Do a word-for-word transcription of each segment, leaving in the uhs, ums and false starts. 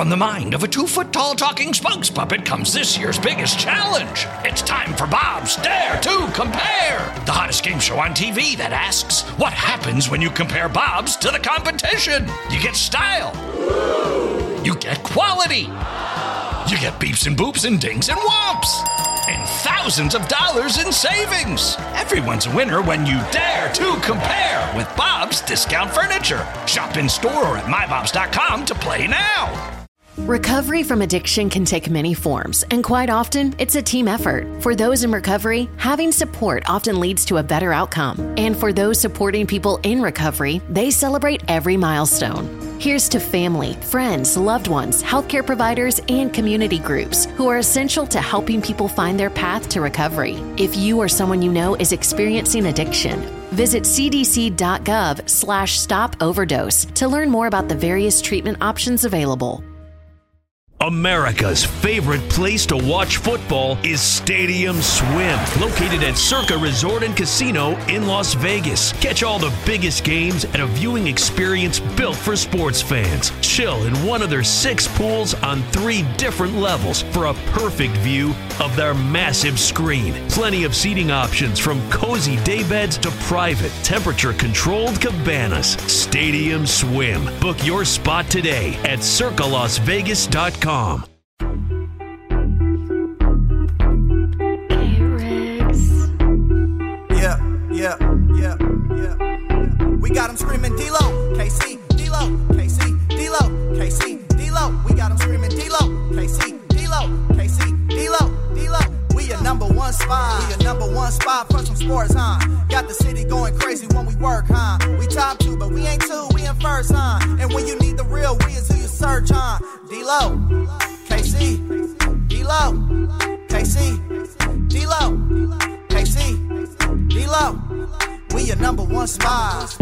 from the mind of a two-foot-tall talking spokes puppet comes this year's biggest challenge. It's time for Bob's Dare to Compare, the hottest game show on T V that asks, what happens when you compare Bobs to the competition? You get style. You get quality. You get beeps and boops and dings and whomps. And thousands of dollars in savings. Everyone's a winner when you dare to compare with Bob's Discount Furniture. Shop in store or at my bobs dot com to play now. Recovery from addiction can take many forms, and quite often, it's a team effort. For those in recovery, having support often leads to a better outcome. And for those supporting people in recovery, they celebrate every milestone. Here's to family, friends, loved ones, healthcare providers, and community groups who are essential to helping people find their path to recovery. If you or someone you know is experiencing addiction, visit c d c dot gov slash stop overdose to learn more about the various treatment options available. America's favorite place to watch football is Stadium Swim, located at Circa Resort and Casino in Las Vegas. Catch all the biggest games at a viewing experience built for sports fans. Chill in one of their six pools on three different levels for a perfect view of their massive screen. Plenty of seating options from cozy daybeds to private, temperature-controlled cabanas. Stadium Swim. Book your spot today at circa las vegas dot com. Yeah, yeah, yeah, yeah. We got them screaming D-Lo, K C, D-Lo, K C, D-Lo, K C, D-Lo. We got them screaming D-Lo, K C, D-Lo, K C, D-Lo, D-Lo. We a number one spot, we a number one spot for some sports, huh? Got the city going crazy when we work, huh? We top two, but we ain't two, we in first, huh? And when you need the real, we is who you search, huh? D-Lo, K C, D-Lo, K C, D-Lo, K C, D-Lo. We your number one spot.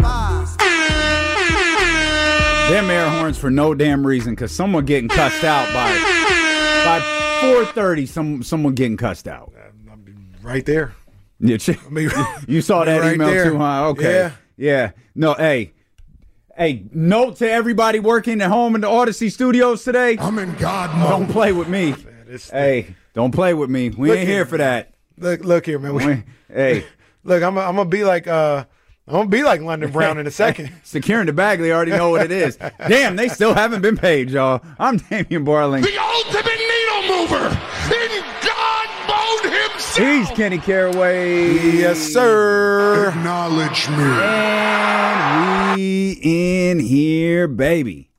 Them air horns for no damn reason, because someone getting cussed out by by four thirty. Some someone getting cussed out. Right there. You, you saw that right email there. too, huh? Okay. Yeah. Yeah. No. Hey. Hey. Note to everybody working at home in the Odyssey Studios today. I'm in God mode. Don't play with me. Man, hey. Don't play with me. We look ain't here, here for that. Look. Look here, man. We, we, hey. Look, I'm. I'm gonna be like. Uh, I'm gonna be like London Brown in a second. Securing the bag, they already know what it is. Damn, they still haven't been paid, y'all. I'm Damian Barling. The ultimate needle mover in God mode himself. He's Kenny Caraway. Yes, sir. Acknowledge me. And we in here, baby.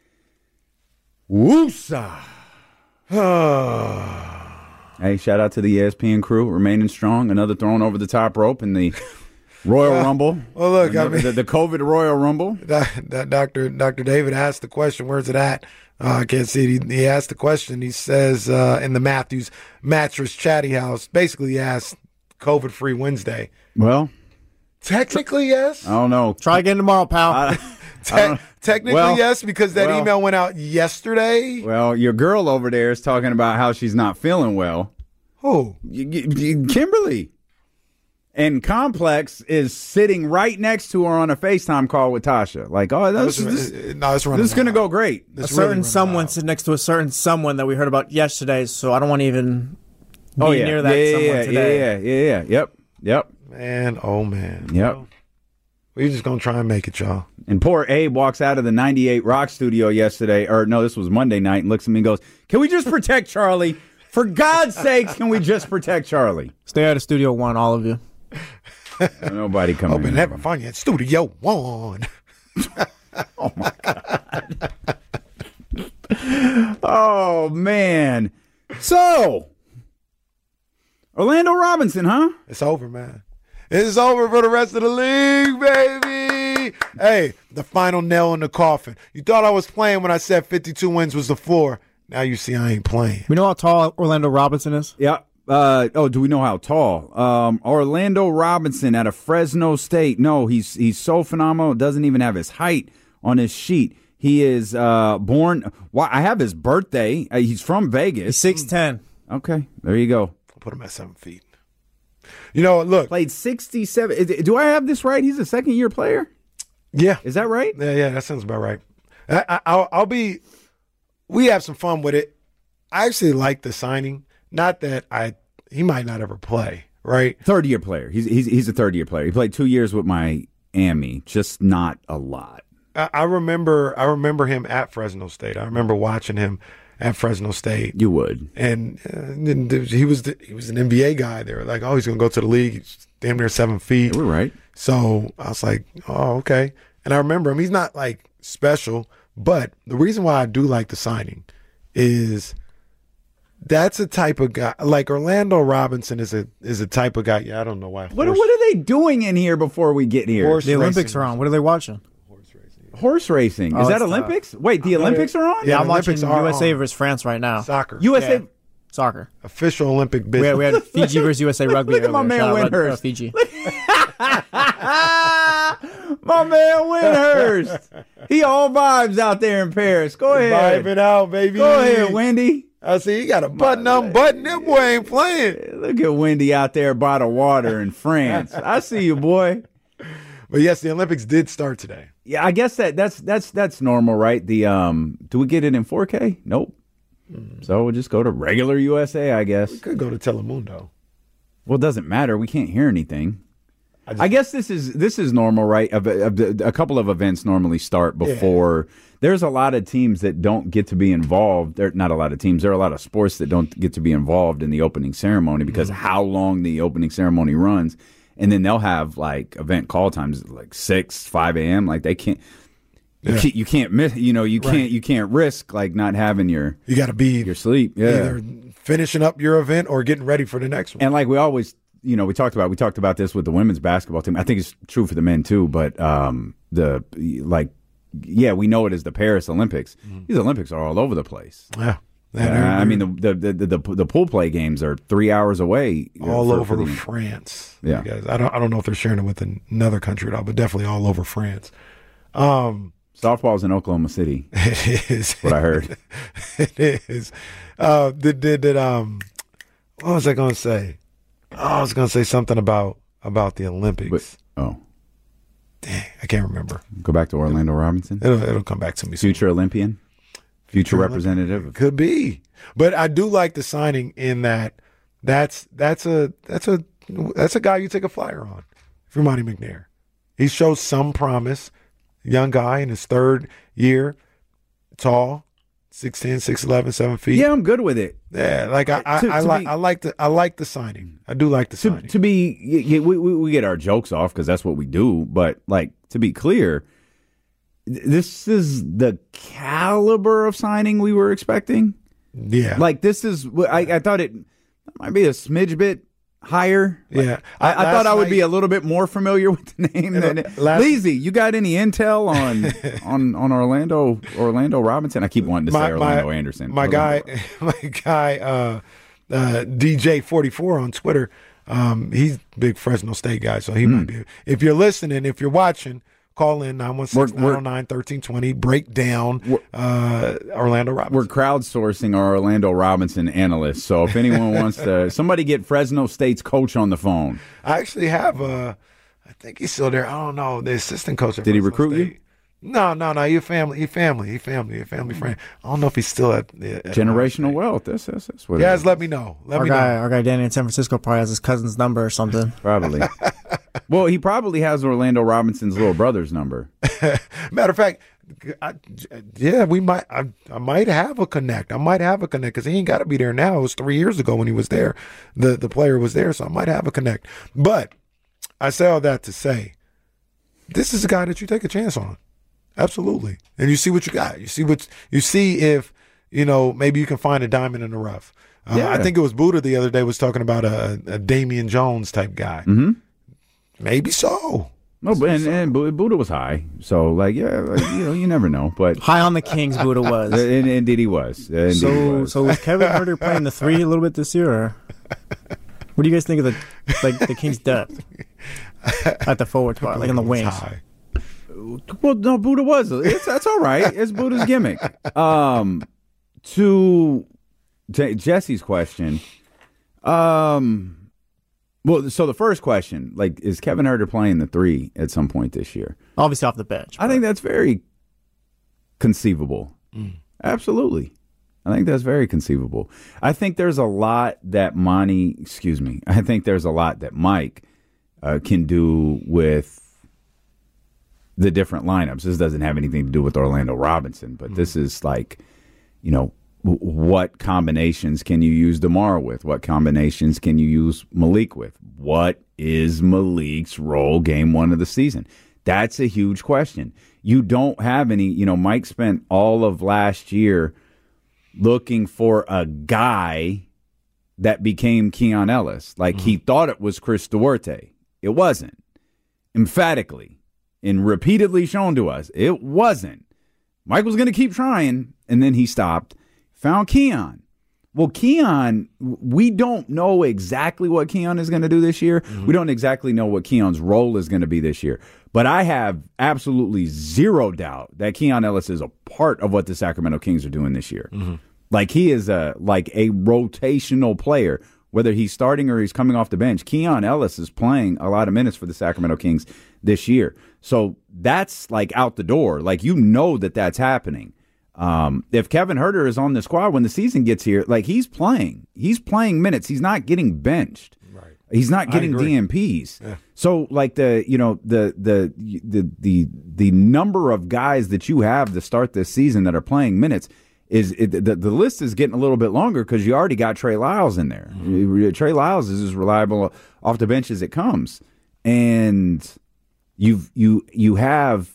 Woosa. Hey, shout out to the E S P N crew, remaining strong. Another thrown over the top rope in the Royal uh, Rumble. Well, look, the, I mean, the, the COVID Royal Rumble. That, that Doctor Doctor David asked the question, where's it at? Uh, I can't see it. He, he asked the question. He says uh, in the Matthews Mattress Chatty House, basically he asked COVID-free Wednesday. Well, technically, yes. I don't know. Try again tomorrow, pal. I, Te- I don't, technically, well, yes, because that well, email went out yesterday. Well, your girl over there is talking about how she's not feeling well. Who? Kimberly. And Complex is sitting right next to her on a FaceTime call with Tasha. Like, oh, this, this, this, no, it's this is going to go great. A certain someone sitting next to a certain someone that we heard about yesterday, so I don't want to even be oh, yeah. near that yeah, someone yeah, today. Yeah, yeah, yeah, yeah. Yep, yep. Man, oh, man. Yep. Well, we're just going to try and make it, y'all. And poor Abe walks out of the ninety-eight Rock studio yesterday, or no, this was Monday night, and looks at me and goes, can we just protect Charlie? For God's sakes, can we just protect Charlie? Stay out of Studio One, all of you. Nobody coming. Hope never find you at Studio One. Oh my God. Oh man. So Orlando Robinson, huh? It's over, man. It's over for the rest of the league, baby. Hey, the final nail in the coffin. You thought I was playing when I said fifty-two wins was the floor. Now you see I ain't playing. We know how tall Orlando Robinson is? Yeah. Uh, oh, do we know how tall? Um, Orlando Robinson out of Fresno State. No, he's he's so phenomenal. Doesn't even have his height on his sheet. He is uh, born. Well, I have his birthday. Uh, he's from Vegas. He's six ten. Okay, there you go. I'll put him at seven feet. You know, look. Played sixty-seven. Is, do I have this right? He's a second year player? Yeah. Is that right? Yeah, yeah, that sounds about right. I, I, I'll, I'll be we have some fun with it. I actually like the signing. Not that I he might not ever play, right? Third year player. He's he's he's a third year player. He played two years with Miami, just not a lot. I, I remember I remember him at Fresno State. I remember watching him at Fresno State. You would. And, uh, and he was the, he was an N B A guy. They were like, oh, he's going to go to the league. He's damn near seven feet. Yeah, we're right. So I was like, oh, okay. And I remember him. He's not like special, but the reason why I do like the signing is that's a type of guy. Like Orlando Robinson is a is a type of guy. Yeah, I don't know why. What, horse, what are they doing in here before we get here? Horse the Olympics racing. are on. What are they watching? Horse racing. Oh, Is that it's Olympics? Wait, the Olympics are on? Yeah, Yeah, I'm Olympics watching are U S A on. versus France right now. Soccer. U S A. Yeah. Soccer. Official Olympic We business. had, we had Fiji versus U S A rugby. Look at my earlier. man Shout out Rug- Windhurst. uh, Fiji. My man Windhurst. He all vibes out there in Paris. Go ahead. Vibing out, baby. Go ahead, Wendy. I see you got a button unbutton. That boy ain't playing. Look at Wendy out there by the water in France. I see you, boy. But yes, the Olympics did start today. Yeah, I guess that that's that's that's normal, right? The um, do we get it in four K? Nope. So we'll just go to regular U S A, I guess. Could go to Telemundo. Well, it doesn't matter. We can't hear anything. I, just, I guess this is this is normal, right? A, a, a couple of events normally start before. Yeah. There's a lot of teams that don't get to be involved. There not a lot of teams. There are a lot of sports that don't get to be involved in the opening ceremony because mm-hmm. how long the opening ceremony runs, and then they'll have like event call times like six, five a.m. Like they can't. You, yeah. can't, you can't miss. You know, you right. can't. You can't risk like not having your. You got to be your sleep. Yeah, either finishing up your event or getting ready for the next one. And like we always, you know, we talked about we talked about this with the women's basketball team. I think it's true for the men too. But um, the like, yeah, we know it as the Paris Olympics. Mm-hmm. These Olympics are all over the place. Yeah. Yeah, I mean the the, the the the pool play games are three hours away. All for, over for the, France. Yeah, guys. I don't I don't know if they're sharing it with another country at all, but definitely all over France. Um, Softball's in Oklahoma City. It is what I heard. It is. Uh, did did did um, what was I going to say? Oh, I was going to say something about about the Olympics. But, oh, dang, I can't remember. Go back to Orlando Robinson. It'll it'll come back to me. Future soon. Olympian. Future Could representative. Could be. But I do like the signing in that that's that's a that's a that's a guy you take a flyer on for Monty McNair. He shows some promise. Young guy in his third year, tall, six ten, six eleven, seven feet. Yeah, I'm good with it. Yeah, like I, I, to, I to like be, I like the I like the signing. I do like the to, signing. To be yeah, we, we we get our jokes off because that's what we do, but like to be clear, this is the caliber of signing we were expecting. Yeah. Like this is I, I thought it might be a smidge bit higher. Yeah. I, I thought I would night, be a little bit more familiar with the name than last, Leezy, you got any intel on on on Orlando Orlando Robinson? I keep wanting to my, say Orlando my, Anderson. My Orlando. guy my guy uh, uh, D J forty-four on Twitter. Um, he's a big Fresno State guy, so he mm. might be. If you're listening, if you're watching, call in nine one six, nine oh nine, one three two zero. Break down uh, Orlando Robinson. We're crowdsourcing our Orlando Robinson analyst. So if anyone wants to, somebody get Fresno State's coach on the phone. I actually have a, I think he's still there. I don't know. The assistant coach. At Did he Fresno recruit State. you? No, no, no. He family. He family. He family. He family friend. I don't know if he's still at, at generational wealth. That's that's, that's what. Guys, let me know. Let our me guy, know. Our guy Danny in San Francisco probably has his cousin's number or something. Probably. Well, he probably has Orlando Robinson's little brother's number. Matter of fact, I, yeah, we might. I, I might have a connect. I might have a connect because he ain't got to be there now. It was three years ago when he was there. The the player was there, so I might have a connect. But I say all that to say, this is a guy that you take a chance on. Absolutely. And you see what you got. You see what you see if, you know, maybe you can find a diamond in the rough. Uh, yeah. I think it was Buddha the other day was talking about a, a Damian Jones type guy. Mm-hmm. Maybe so. No, but and, and Buddha was high. So, like, yeah, like, you know, you never know. But high on the Kings, Buddha was. And, indeed he was. Indeed so, he was. so was Kevin Huerter playing the three a little bit this year? Or what do you guys think of the like the Kings' depth at the forward spot, like in the wings? High. Well, no, Buddha was. It's, that's all right. It's Buddha's gimmick. Um, to, to Jesse's question, um, well, so the first question, like, is Kevin Huerter playing the three at some point this year? Obviously off the bench. I think that's very conceivable. Mm. Absolutely. I think that's very conceivable. I think there's a lot that Monty, excuse me, I think there's a lot that Mike uh, can do with the different lineups. This doesn't have anything to do with Orlando Robinson, but mm-hmm. this is like, you know, w- what combinations can you use DeMar with? What combinations can you use Malik with? What is Malik's role game one of the season? That's a huge question. You don't have any, you know, Mike spent all of last year looking for a guy that became Keon Ellis. Like mm-hmm. he thought it was Chris Duarte. It wasn't. Emphatically and repeatedly shown to us, it wasn't. Mike was going to keep trying, and then he stopped, found Keon. Well, Keon, we don't know exactly what Keon is going to do this year. Mm-hmm. We don't exactly know what Keon's role is going to be this year. But I have absolutely zero doubt that Keon Ellis is a part of what the Sacramento Kings are doing this year. Mm-hmm. Like he is a like a rotational player, whether he's starting or he's coming off the bench. Keon Ellis is playing a lot of minutes for the Sacramento Kings this year. So that's like out the door. Like you know that that's happening. Um, if Kevin Huerter is on the squad when the season gets here, like he's playing. He's playing minutes. He's not getting benched. Right. He's not getting D M Ps. Yeah. So like the you know the the the the the number of guys that you have to start this season that are playing minutes is it, the the list is getting a little bit longer because you already got Trey Lyles in there. Mm-hmm. Trey Lyles is as reliable off the bench as it comes, and you've you you have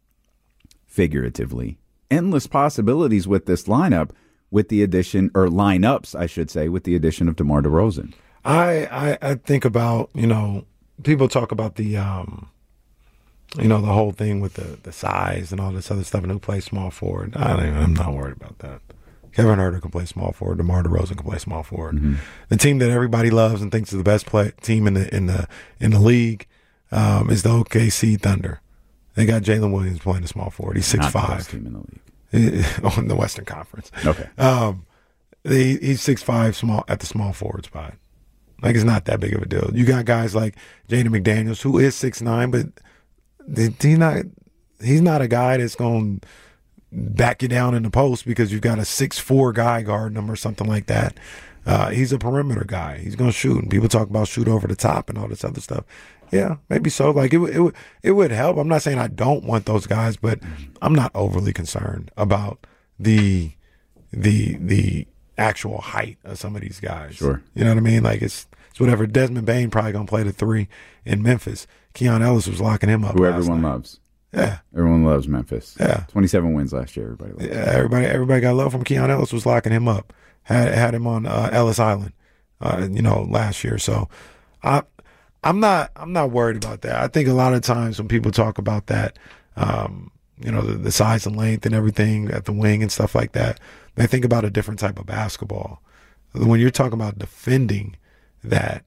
figuratively endless possibilities with this lineup, with the addition or lineups, I should say, with the addition of DeMar DeRozan. I, I I think about, you know, people talk about the um, you know, the whole thing with the, the size and all this other stuff and who plays small forward. I don't, I'm not worried about that. Kevin Huerter can play small forward. DeMar DeRozan can play small forward. Mm-hmm. The team that everybody loves and thinks is the best play in the in the in the league um, is the O K C Thunder. They got Jalen Williams playing the small forward. He's six Not five. the best team in the league. Oh, in the Western Conference. Okay. Um, he, he's six five small at the small forward spot. Like, it's not that big of a deal. You got guys like Jaden McDaniels, who is six nine, but he's not he's not a guy that's going to back you down in the post because you've got a six four guy guarding him or something like that. Uh, he's a perimeter guy. He's going to shoot. And people talk about shoot over the top and all this other stuff. Yeah, maybe so. Like it, it, it would help. I'm not saying I don't want those guys, but I'm not overly concerned about the the the actual height of some of these guys. Sure, you know what I mean. Like it's it's whatever. Desmond Bane probably gonna play the three in Memphis. Keon Ellis was locking him up. Who everyone night. loves. Yeah, everyone loves Memphis. Yeah, twenty-seven wins last year. Everybody loves. Yeah, everybody everybody got love from Keon Ellis was locking him up. Had had him on uh, Ellis Island, uh, you know, last year. So I. I'm not. I'm not worried about that. I think a lot of times when people talk about that, um, you know, the, the size and length and everything at the wing and stuff like that, they think about a different type of basketball. When you're talking about defending that,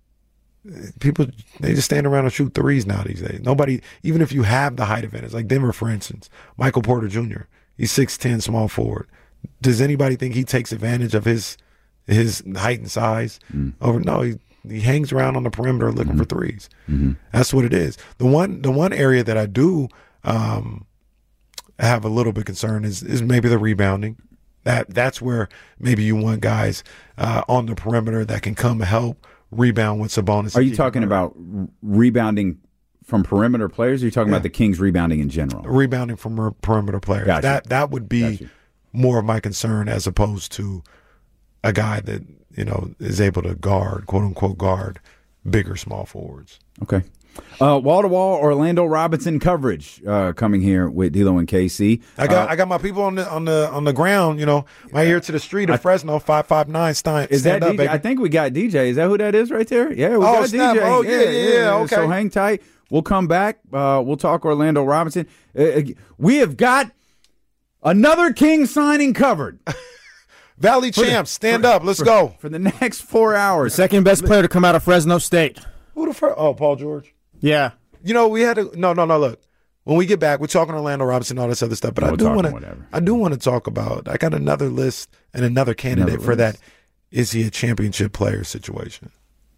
people they just stand around and shoot threes now these days. Nobody, even if you have the height advantage, like Denver, for instance, Michael Porter Junior He's six ten, small forward. Does anybody think he takes advantage of his his height and size? Mm. Over no, he. He hangs around on the perimeter looking mm-hmm. for threes. Mm-hmm. That's what it is. The one the one area that I do um, have a little bit concern is is maybe the rebounding. That that's where maybe you want guys uh, on the perimeter that can come help rebound with Sabonis. Are you talking about rebounding from perimeter players? Or are you talking yeah. about the Kings rebounding in general? Rebounding from perimeter players. Gotcha. That that would be gotcha. more of my concern as opposed to a guy that, you know, is able to guard, quote unquote, guard bigger small forwards. Okay. Uh, wall-to-wall Orlando Robinson coverage uh, coming here with D'Lo and K C. I got uh, I got my people on the on the on the ground, you know, right here to the street of I, Fresno, five five nine Stein. Is that up, D J? Baby. I think we got D J. Is that who that is right there? Yeah, we oh, got snap. D J. Oh, yeah, yeah, yeah, yeah. Okay. So hang tight. We'll come back. Uh, we'll talk Orlando Robinson. Uh, we have got another King signing covered. Valley for champs, the, stand for, up. Let's for, go. For the next four hours. Second best player to come out of Fresno State. Who the first? Oh, Paul George. Yeah. You know, we had to – no, no, no, look. When we get back, we're talking Orlando Robinson and all this other stuff, but we'll I do want to I do want to talk about – I got another list and another candidate another for list. that. Is he a championship player situation?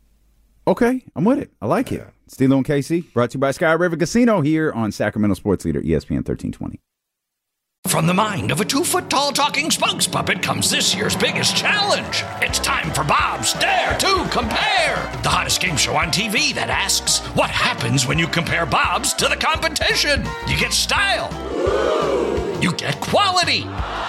Okay, I'm with it. I like yeah. it. It's D'Lo and K C, brought to you by Sky River Casino here on Sacramento Sports Leader, E S P N thirteen twenty. From the mind of a two-foot-tall talking spokes puppet comes this year's biggest challenge. It's time for Bob's Dare to Compare, the hottest game show on T V that asks, what happens when you compare Bobs to the competition? You get style. You get quality.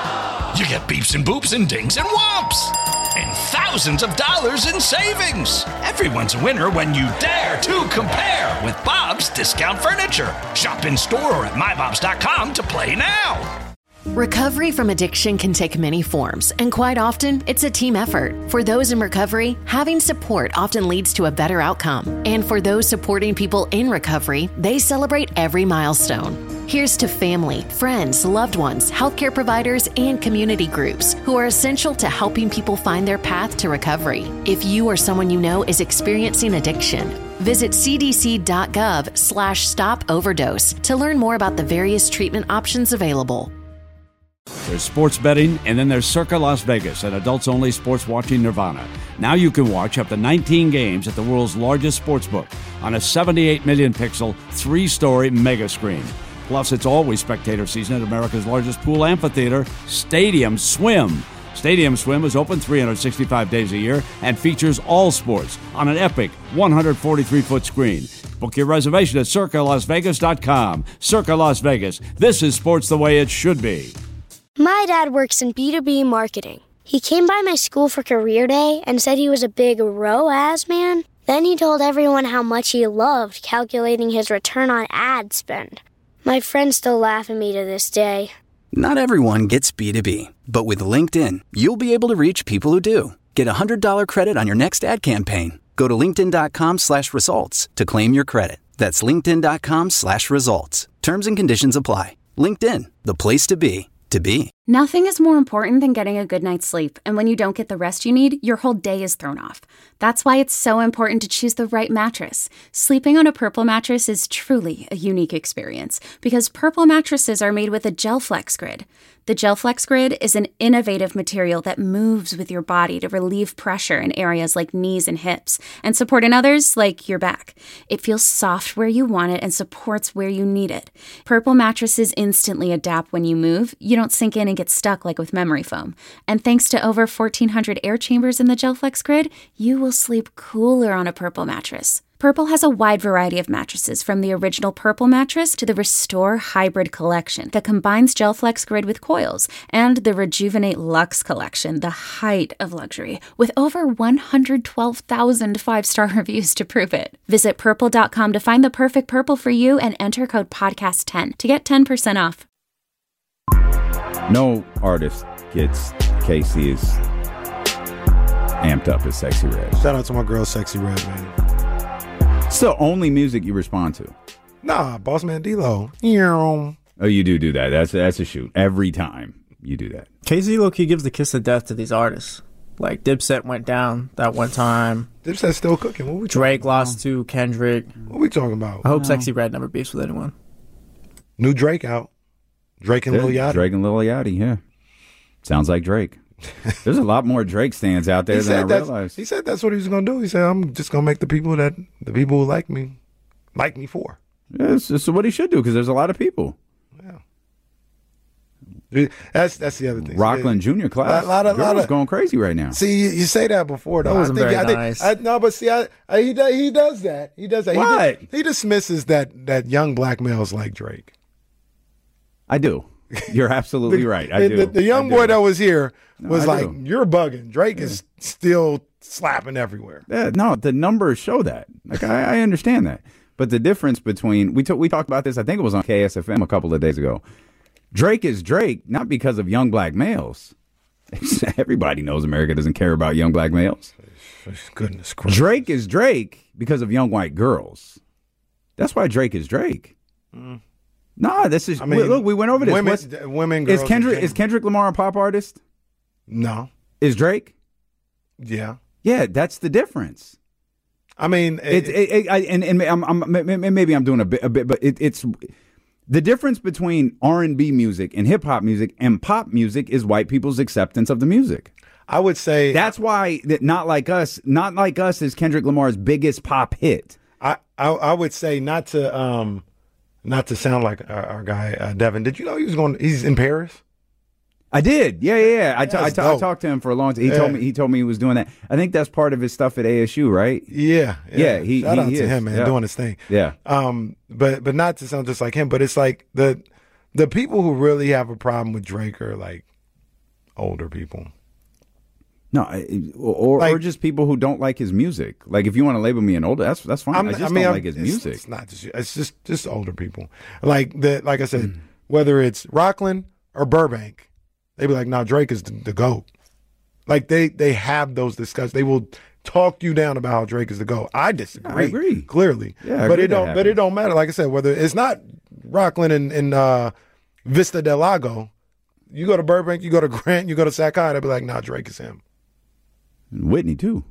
You get beeps and boops and dings and whomps. And thousands of dollars in savings. Everyone's a winner when you dare to compare with Bob's Discount Furniture. Shop in store or at my bobs dot com to play now. Recovery from addiction can take many forms, and quite often, it's a team effort. For those in recovery, having support often leads to a better outcome. And for those supporting people in recovery, they celebrate every milestone. Here's to family, friends, loved ones, healthcare providers, and community groups who are essential to helping people find their path to recovery. If you or someone you know is experiencing addiction, visit c d c dot gov slash stop overdose to learn more about the various treatment options available. There's sports betting, and then there's Circa Las Vegas, an adults-only sports watching nirvana. Now you can watch up to nineteen games at the world's largest sportsbook on a seventy-eight million pixel, three-story mega screen. Plus, it's always spectator season at America's largest pool amphitheater, Stadium Swim. Stadium Swim is open three hundred sixty-five days a year and features all sports on an epic one hundred forty-three foot screen. Book your reservation at circa las vegas dot com. Circa Las Vegas. This is sports the way it should be. My dad works in B two B marketing. He came by my school for career day and said he was a big R O A S man. Then he told everyone how much he loved calculating his return on ad spend. My friends still laugh at me to this day. Not everyone gets B two B, but with LinkedIn, you'll be able to reach people who do. Get a one hundred dollars credit on your next ad campaign. Go to linkedin dot com slash results to claim your credit. That's linkedin dot com slash results. Terms and conditions apply. LinkedIn, the place to be, to be. Nothing is more important than getting a good night's sleep, and when you don't get the rest you need, your whole day is thrown off. That's why it's so important to choose the right mattress. Sleeping on a Purple mattress is truly a unique experience, because Purple mattresses are made with a GelFlex Grid. The GelFlex Grid is an innovative material that moves with your body to relieve pressure in areas like knees and hips, and support in others like your back. It feels soft where you want it and supports where you need it. Purple mattresses instantly adapt when you move. You don't sink in and get stuck like with memory foam. And thanks to over fourteen hundred air chambers in the GelFlex Grid, you will sleep cooler on a Purple mattress. Purple has a wide variety of mattresses, from the original Purple mattress to the Restore Hybrid collection that combines GelFlex Grid with coils, and the Rejuvenate Luxe collection, the height of luxury, with over one hundred twelve thousand five-star reviews to prove it. Visit purple dot com to find the perfect Purple for you and enter code podcast ten to get ten percent off. No artist gets Casey as amped up as Sexy Red. Shout out to my girl, Sexy Red, man. It's the only music you respond to. Nah, Boss Man D-Lo. Oh, you do do that. That's that's a shoot. Every time you do that. Casey low-key gives the kiss of death to these artists. Like, Dipset went down that one time. Dipset's still cooking. What we Drake lost to Kendrick. What we talking about? I hope No. Sexy Red never beefs with anyone. New Drake out. Drake and Yeah, Lil Yachty. Drake and Lil Yachty, yeah. Sounds like Drake. There's a lot more Drake stands out there He than I said, that's, realized. he said that's what he was going to do. He said, I'm just going to make the people that, the people who like me, like me for. Yeah, it's, it's what he should do, because there's a lot of people. That's that's the other thing. Rockland Junior class. A lot of, Girls lot of, going crazy right now. See, you, you say that before, though. That wasn't I think, very I think, nice. I, no, but see, I, I, he, does, he does that. He does that. What? He, he dismisses that, that young black males like Drake. I do. You're absolutely right. I the, do. The, the young I do. boy that was here was No, I like, do. you're bugging. Drake is still slapping everywhere. Yeah, no, the numbers show that. Like I, I understand that, but the difference between we t- we talked about this. I think it was on K S F M a couple of days ago. Drake is Drake not because of young black males. Everybody knows America doesn't care about young black males. Goodness gracious. Drake is Drake because of young white girls. That's why Drake is Drake. Mm. Nah, this is. I mean, look, we went over this. Women, What's- women, girls is Kendrick in is Kendrick Lamar a pop artist? No. Is Drake? Yeah. Yeah, that's the difference. I mean, It's it, it, I, and and I'm, I'm maybe I'm doing a bit a bit, but it, it's the difference between R and B music and hip hop music and pop music is white people's acceptance of the music. I would say that's why that Not Like Us, Not Like Us is Kendrick Lamar's biggest pop hit. I, I I would say not to um not to sound like our, our guy uh, Devin, did you know he was going? He's in Paris. I did. Yeah, yeah, yeah. I, t- I, That's t- I dope. talked to him for a long time. He Yeah. told me he told me he was doing that. I think that's part of his stuff at A S U, right? Yeah, Yeah, he- shout he out to is. him, man, Yeah. doing his thing. Yeah. Um, but but not to sound just like him, but it's like the the people who really have a problem with Drake are like older people. No, I- or or Like- just people who don't like his music. Like if you want to label me an older, that's that's fine. I'm- I just I mean, don't I'm- like his it's- music. It's not just it's just just older people. Like the like I said, whether it's Rockland or Burbank, they be like, "No, Drake is the, the GOAT." Like they they have those discussions. They will talk you down about how Drake is the GOAT. I disagree. I agree. Clearly. Yeah, I but agree it that don't but happens. it don't matter. Like I said, whether it's not Rockland and, and uh, Vista del Lago, you go to Burbank, you go to Grant, you go to Sakai, they'll be like, "Nah, Drake is him." And Whitney too.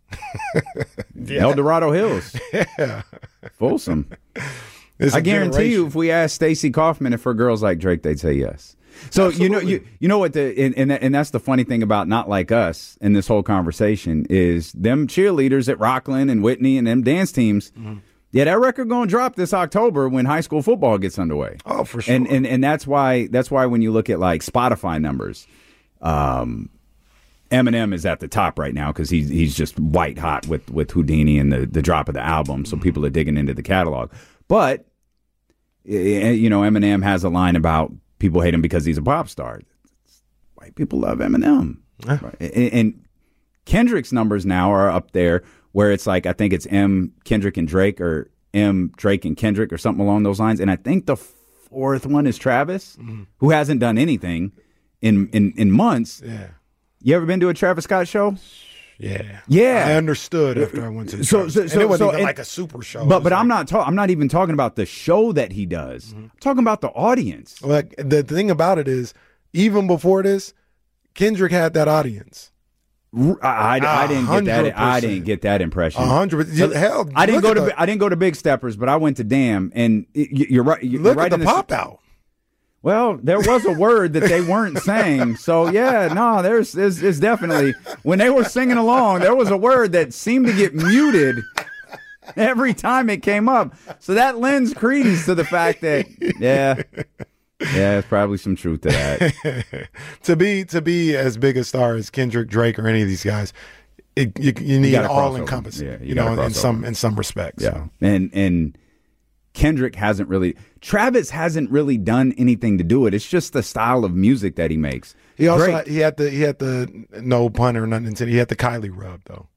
Yeah. El Dorado Hills. Yeah. Folsom. It's I a guarantee you, generation. if we asked Stacey Kaufman if her girls like Drake, they'd say yes. So you know, you you know what the and and, that, and that's the funny thing about Not Like Us in this whole conversation is them cheerleaders at Rockland and Whitney and them dance teams. Mm-hmm. Yeah, that record going to drop this October when high school football gets underway. Oh, for sure. And and and that's why that's why when you look at like Spotify numbers, um, Eminem is at the top right now because he's he's just white hot with with Houdini and the the drop of the album. So people are digging into the catalog. But eh, you know, Eminem has a line about people hate him because he's a pop star. White people love Eminem. Yeah. Right. And, and Kendrick's numbers now are up there where it's like I think it's M Kendrick and Drake or M Drake and Kendrick or something along those lines. And I think the fourth one is Travis, Mm-hmm. who hasn't done anything in in, in months. Yeah. You ever been to a Travis Scott show? Yeah. Yeah. I understood after I went to the So- Travis. so- and so- it wasn't so- even and- like a super show. But but I'm not talking. I'm not even talking about the show that he does. Mm-hmm. I'm talking about the audience. Like the thing about it is, even before this, Kendrick had that audience. R- I, I, I didn't get that. I hundred didn't get that impression. A hundred. So, Hell, I didn't look go at to. the- I didn't go to Big Steppers, but I went to Damn, and it, you- you're right. You're Look right at the in this- pop out. Well, there was a word that they weren't saying. So yeah, no, there's, there's, there's definitely when they were singing along, there was a word that seemed to get muted every time it came up. So that lends credence to the fact that yeah, yeah, there's probably some truth to that. to be to be as big a star as Kendrick, Drake, or any of these guys, it, you, you need gotta cross all over. encompassing. Yeah, you you, know, gotta in, cross in some over. in some respects. Yeah, So. and and Kendrick hasn't really. Travis hasn't really done anything to do it. It's just the style of music that he makes. He also Drake- had, he had the he had the no pun or nothing intended. He had the Kylie rub though.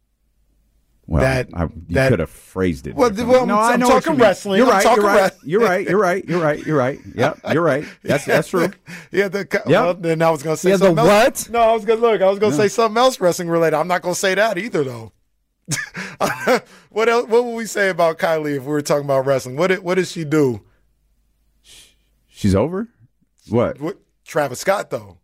Well, that- I, you that- could have phrased it. Well, differently. well, I'm- I'm know what talking you mean. wrestling. You're I'm right. talking you're right. wrestling. You're right. You're right. You're right. You're right. Yep. You're right. That's that's true. Yeah, the Yep. well, then I was gonna say Yeah, the something else. what? No, I was gonna look. I was gonna say something else wrestling related. I'm not gonna say that either though. What else? What would we say about Kylie if we were talking about wrestling? What did what did she do? She's over. What? What Travis Scott though?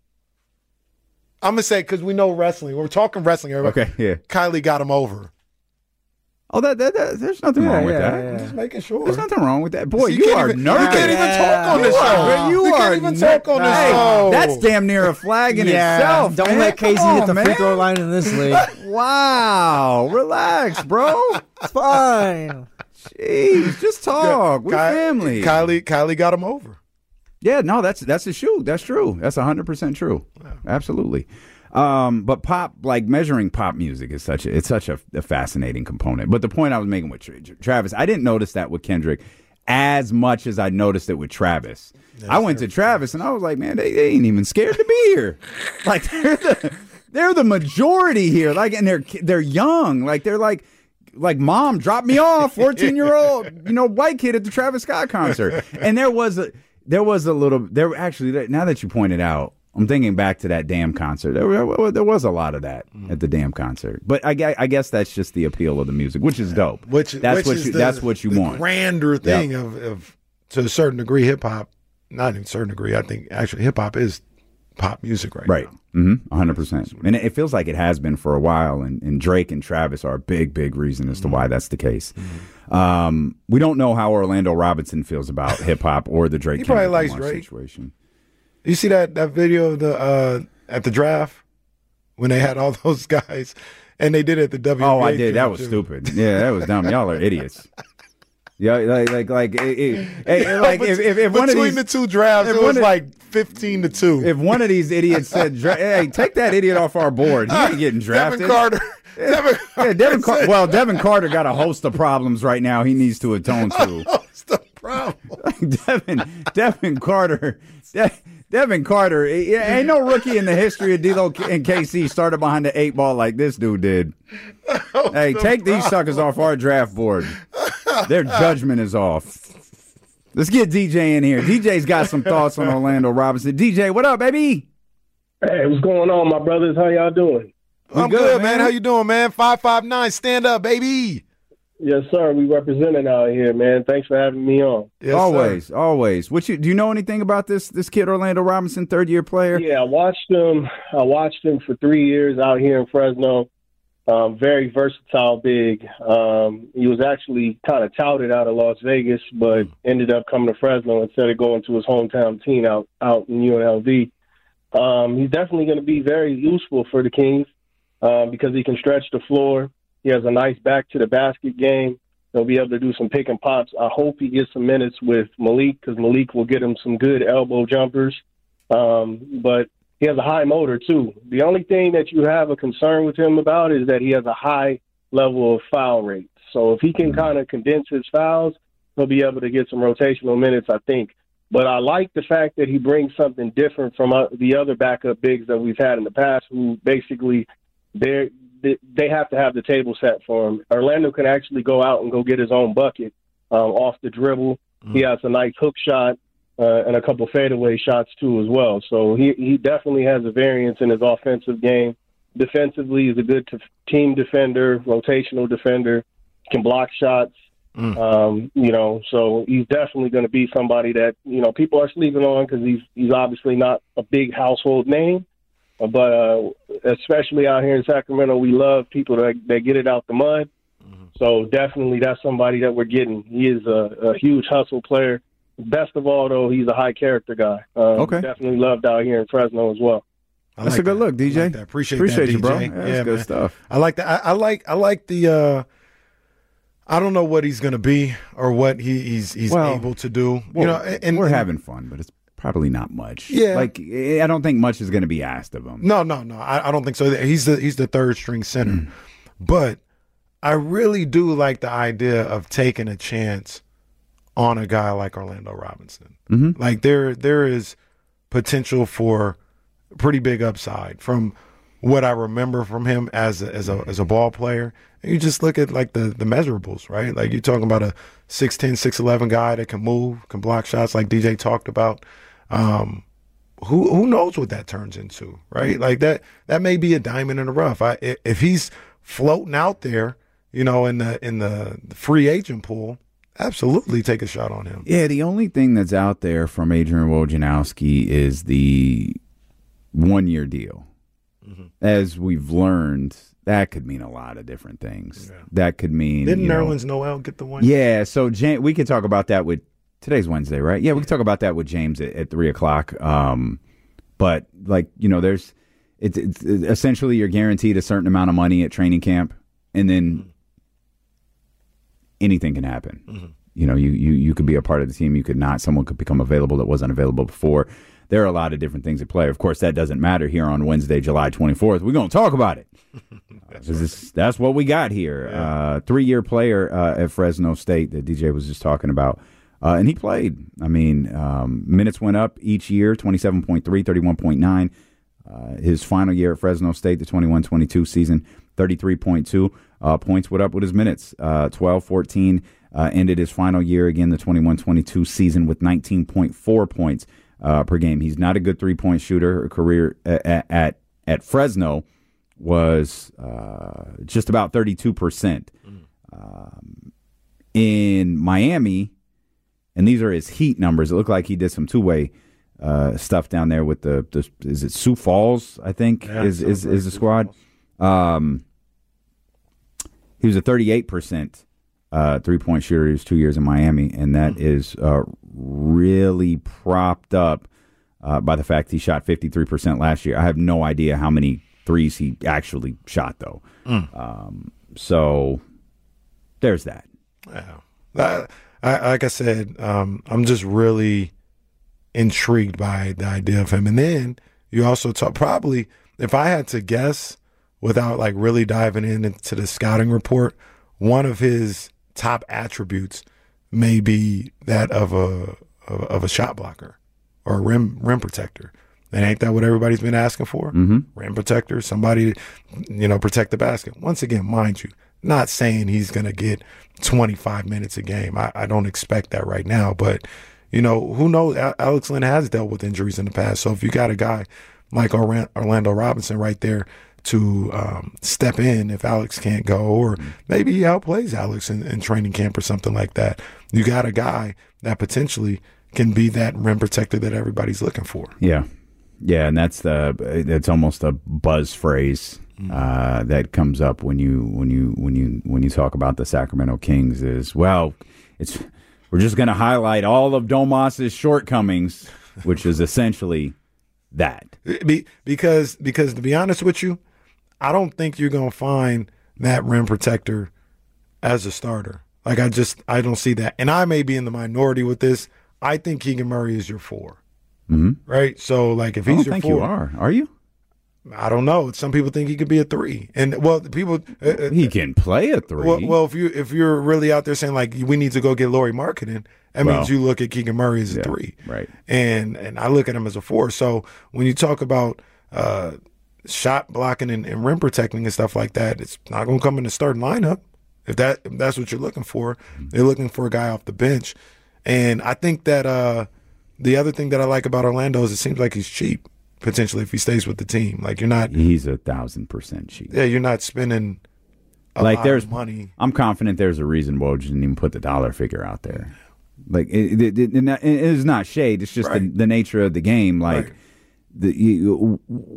I'm gonna say because we know wrestling. We're talking wrestling. Everybody. Okay. Yeah. Kylie got him over. Oh, that, that, that there's nothing wrong with yeah, that. yeah. I'm just making sure. There's nothing wrong with that. Boy, You you, can't are even- nervous. you can't even talk on You this are- show. You, You are can't even ner- talk on this Hey, show. That's damn near a flag in yeah, itself. don't man. let Casey Come hit on, the man. free throw line in this league. Wow, relax, bro. It's fine. Jeez, just talk. We're Ky- family. Kylie Kylie got him over. Yeah, no, that's that's a shoot. That's true. That's one hundred percent true. Absolutely. Um, but pop, like measuring pop music is such a, it's such a, a fascinating component. But the point I was making with Tra- Travis, I didn't notice that with Kendrick as much as I noticed it with Travis. I went to Travis and I was like, man, they, they ain't even scared to be here. Like they're the, they're the majority here. Like, and they're, they're young. Like they're like, like mom dropped me off, fourteen year old, you know, white kid at the Travis Scott concert. And there was a, there was a little, there actually, now that you pointed out, I'm thinking back to that Damn concert. There, were, there was a lot of that at the Damn concert, but I, gue- I guess that's just the appeal of the music, which is dope. Which that's which what is you the, that's what you the want. grander thing of, of to a certain degree hip hop. Not in a certain degree. I think actually hip hop is pop music right, Right, now. mm-hmm. one hundred percent. And it feels like it has been for a while. And, and Drake and Travis are a big, big reason as to why that's the case. Mm-hmm. Um, we don't know how Orlando Robinson feels about hip hop or the Drake. He probably Kendrick likes Lamar Drake. situation. You see that that video of the uh, at the draft when they had all those guys and they did it at the W N B A. Oh, I did. That draft, was too. stupid. Yeah, that was dumb. Y'all are idiots. Yeah, like like like, it, it, it, like if, if, if one of between these the two drafts, it was of, like fifteen to two. If one of these idiots said, "Hey, take that idiot off our board," he ain't getting drafted. Devin Carter. Devin Carter. Yeah, Devin Car- well, Devin Carter got a host of problems right now. He needs to atone to. A host of problems. Devin Devin Carter. De- Devin Carter. Ain't no rookie in the history of D-Lo and K C started behind the eight ball like this dude did. Hey, take these suckers off our draft board. Their judgment is off. Let's get D J in here. D J's got some thoughts on Orlando Robinson. D J, what up, baby? Hey, what's going on, my brothers? How y'all doing? I'm good, good man. man. How you doing, man? five five nine, stand up, baby. Yes, sir. We representing out here, man. Thanks for having me on. Yes, always, sir. always. What you do you know anything about this this kid, Orlando Robinson, third year player? Yeah, I watched him. I watched him for three years out here in Fresno. Um, very versatile, big. Um, he was actually kind of touted out of Las Vegas, but ended up coming to Fresno instead of going to his hometown team out out in U N L V. Um, he's definitely going to be very useful for the Kings uh, because he can stretch the floor. He has a nice back to the basket game. He'll be able to do some pick and pops. I hope he gets some minutes with Malik because Malik will get him some good elbow jumpers. Um, but he has a high motor too. The only thing that you have a concern with him about is that he has a high level of foul rate. So if he can kind of condense his fouls, he'll be able to get some rotational minutes, I think. But I like the fact that he brings something different from uh, the other backup bigs that we've had in the past who basically they're they have to have the table set for him. Orlando can actually go out and go get his own bucket um, off the dribble. Mm. He has a nice hook shot uh, and a couple fadeaway shots too as well. So he, he definitely has a variance in his offensive game. Defensively, he's a good t- team defender, rotational defender, can block shots. Mm. Um, you know, so he's definitely going to be somebody that, you know, people are sleeping on because he's, he's obviously not a big household name. But uh, especially out here in Sacramento, we love people that, that get it out the mud. Mm-hmm. So definitely that's somebody that we're getting. He is a, a huge hustle player. Best of all, though, he's a high character guy. Um, okay. Definitely loved out here in Fresno as well. I that's like a good that. look, D J. I like that. Appreciate, Appreciate that, you, D J. bro. Yeah, that's yeah, good man. stuff. I like that. I, I like. I like the. Uh, I don't know what he's going to be or what he, he's he's well, able to do. Well, you know, and we're and, having fun, but it's probably not much. Yeah, like I don't think much is going to be asked of him. No, no, no. I, I don't think so. He's the he's the third string center, mm. but I really do like the idea of taking a chance on a guy like Orlando Robinson. Mm-hmm. Like there there is potential for pretty big upside from what I remember from him as a, as a as a ball player. And you just look at like the the measurables, right? Like you're talking about a six ten, six eleven guy that can move, can block shots, like D J talked about. Um, who who knows what that turns into, right? Like that that may be a diamond in the rough. I, if he's floating out there, you know, in the in the, the free agent pool, absolutely take a shot on him. Yeah, the only thing that's out there from Adrian Wojnarowski is the one year deal. Mm-hmm. As we've learned, that could mean a lot of different things. Yeah. That could mean didn't you know, Nerlens Noel get the one? Yeah, so James, we could talk about that with today's Wednesday, right? Yeah, we can talk about that with James at, at three o'clock. Um, but like you know, there's it's, it's essentially you're guaranteed a certain amount of money at training camp, and then mm-hmm. anything can happen. Mm-hmm. You know, you you you could be a part of the team, you could not. Someone could become available that wasn't available before. There are a lot of different things at play. Of course, that doesn't matter here on Wednesday, July twenty-fourth. We're going to talk about it. that's, uh, this, that's what we got here. Yeah. Uh, three-year player uh, at Fresno State that D J was just talking about. Uh, and he played. I mean, um, minutes went up each year, twenty-seven point three, thirty-one point nine. Uh, his final year at Fresno State, the twenty-one twenty-two season, thirty-three point two. Uh, points went up with his minutes, uh, twelve fourteen. Uh, ended his final year, again, the twenty-one twenty-two season with nineteen point four points. Uh, per game. He's not a good three-point shooter. Her career at at, at Fresno was uh, just about thirty-two percent. Mm. Um, in Miami, and these are his Heat numbers. It looked like he did some two-way uh, stuff down there with the, the is it Sioux Falls, I think, yeah, is, is, is the squad. Um, he was a thirty-eight percent uh, three-point shooter. He was two years in Miami, and that mm. is uh, really propped up uh, by the fact he shot fifty-three percent last year. I have no idea how many threes he actually shot, though. Mm. Um, so there's that. Yeah. I, I, like I said, um, I'm just really intrigued by the idea of him. And then you also talk, probably, if I had to guess without like really diving in into the scouting report, one of his top attributes may be that of a of, of a shot blocker or a rim rim protector. And ain't that what everybody's been asking for? Mm-hmm. Rim protector, somebody, you know, protect the basket. Once again, mind you, not saying he's going to get twenty-five minutes a game. I, I don't expect that right now. But, you know, who knows? Alex Len has dealt with injuries in the past. So if you got a guy like Orlando Robinson right there to um, step in if Alex can't go, or maybe he outplays Alex in, in training camp or something like that, you got a guy that potentially can be that rim protector that everybody's looking for. Yeah. Yeah, and that's the it's almost a buzz phrase uh, that comes up when you when you when you when you talk about the Sacramento Kings is, well, it's we're just going to highlight all of Domas's shortcomings, which is essentially that. Be, because because to be honest with you, I don't think you're going to find that rim protector as a starter. Like I just I don't see that, and I may be in the minority with this. I think Keegan Murray is your four. Mm-hmm. Right, so like if I he's don't your think four, you are. Are you? I don't know. Some people think he could be a three, and well, people uh, he can play a three. Well, well, if you if you're really out there saying like we need to go get Lauri Markkanen, that well, means you look at Keegan Murray as a yeah, three, right? And and I look at him as a four. So when you talk about uh, shot blocking and, and rim protecting and stuff like that, it's not going to come in the starting lineup. If that if that's what you're looking for, they're looking for a guy off the bench, and I think that. Uh, The other thing that I like about Orlando is it seems like he's cheap, potentially, if he stays with the team. Like, you're not... He's a thousand percent cheap. Yeah, you're not spending a like lot there's, of money. I'm confident there's a reason Woj didn't even put the dollar figure out there. Like, it, it, it, it is not shade. It's just right. the, the nature of the game. Like, right. the you,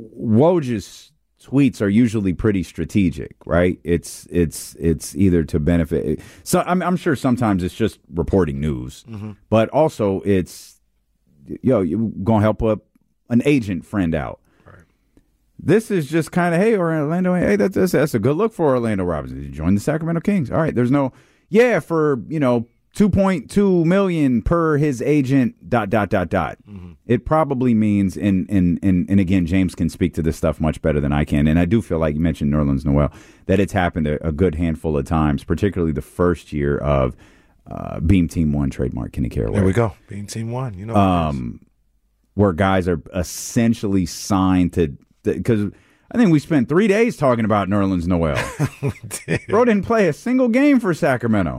Woj's tweets are usually pretty strategic, right? It's it's it's either to benefit... So I'm, I'm sure sometimes it's just reporting news, mm-hmm. but also it's... Yo, you gonna help a, an agent friend out. Right. This is just kind of, hey, Orlando, hey, that's, that's that's a good look for Orlando Robinson. Did you join the Sacramento Kings? All right, there's no, yeah, for, you know, two point two million dollars per his agent, dot, dot, dot, dot. Mm-hmm. It probably means, and, and, and, and again, James can speak to this stuff much better than I can, and I do feel like you mentioned Nerlens Noel, that it's happened a, a good handful of times, particularly the first year of Uh, Beam Team One trademark Kenny Caraway. There we go. Beam Team One. You know, um, where guys are essentially signed to because I think we spent three days talking about Nerlens Noel. We did. Bro didn't play a single game for Sacramento.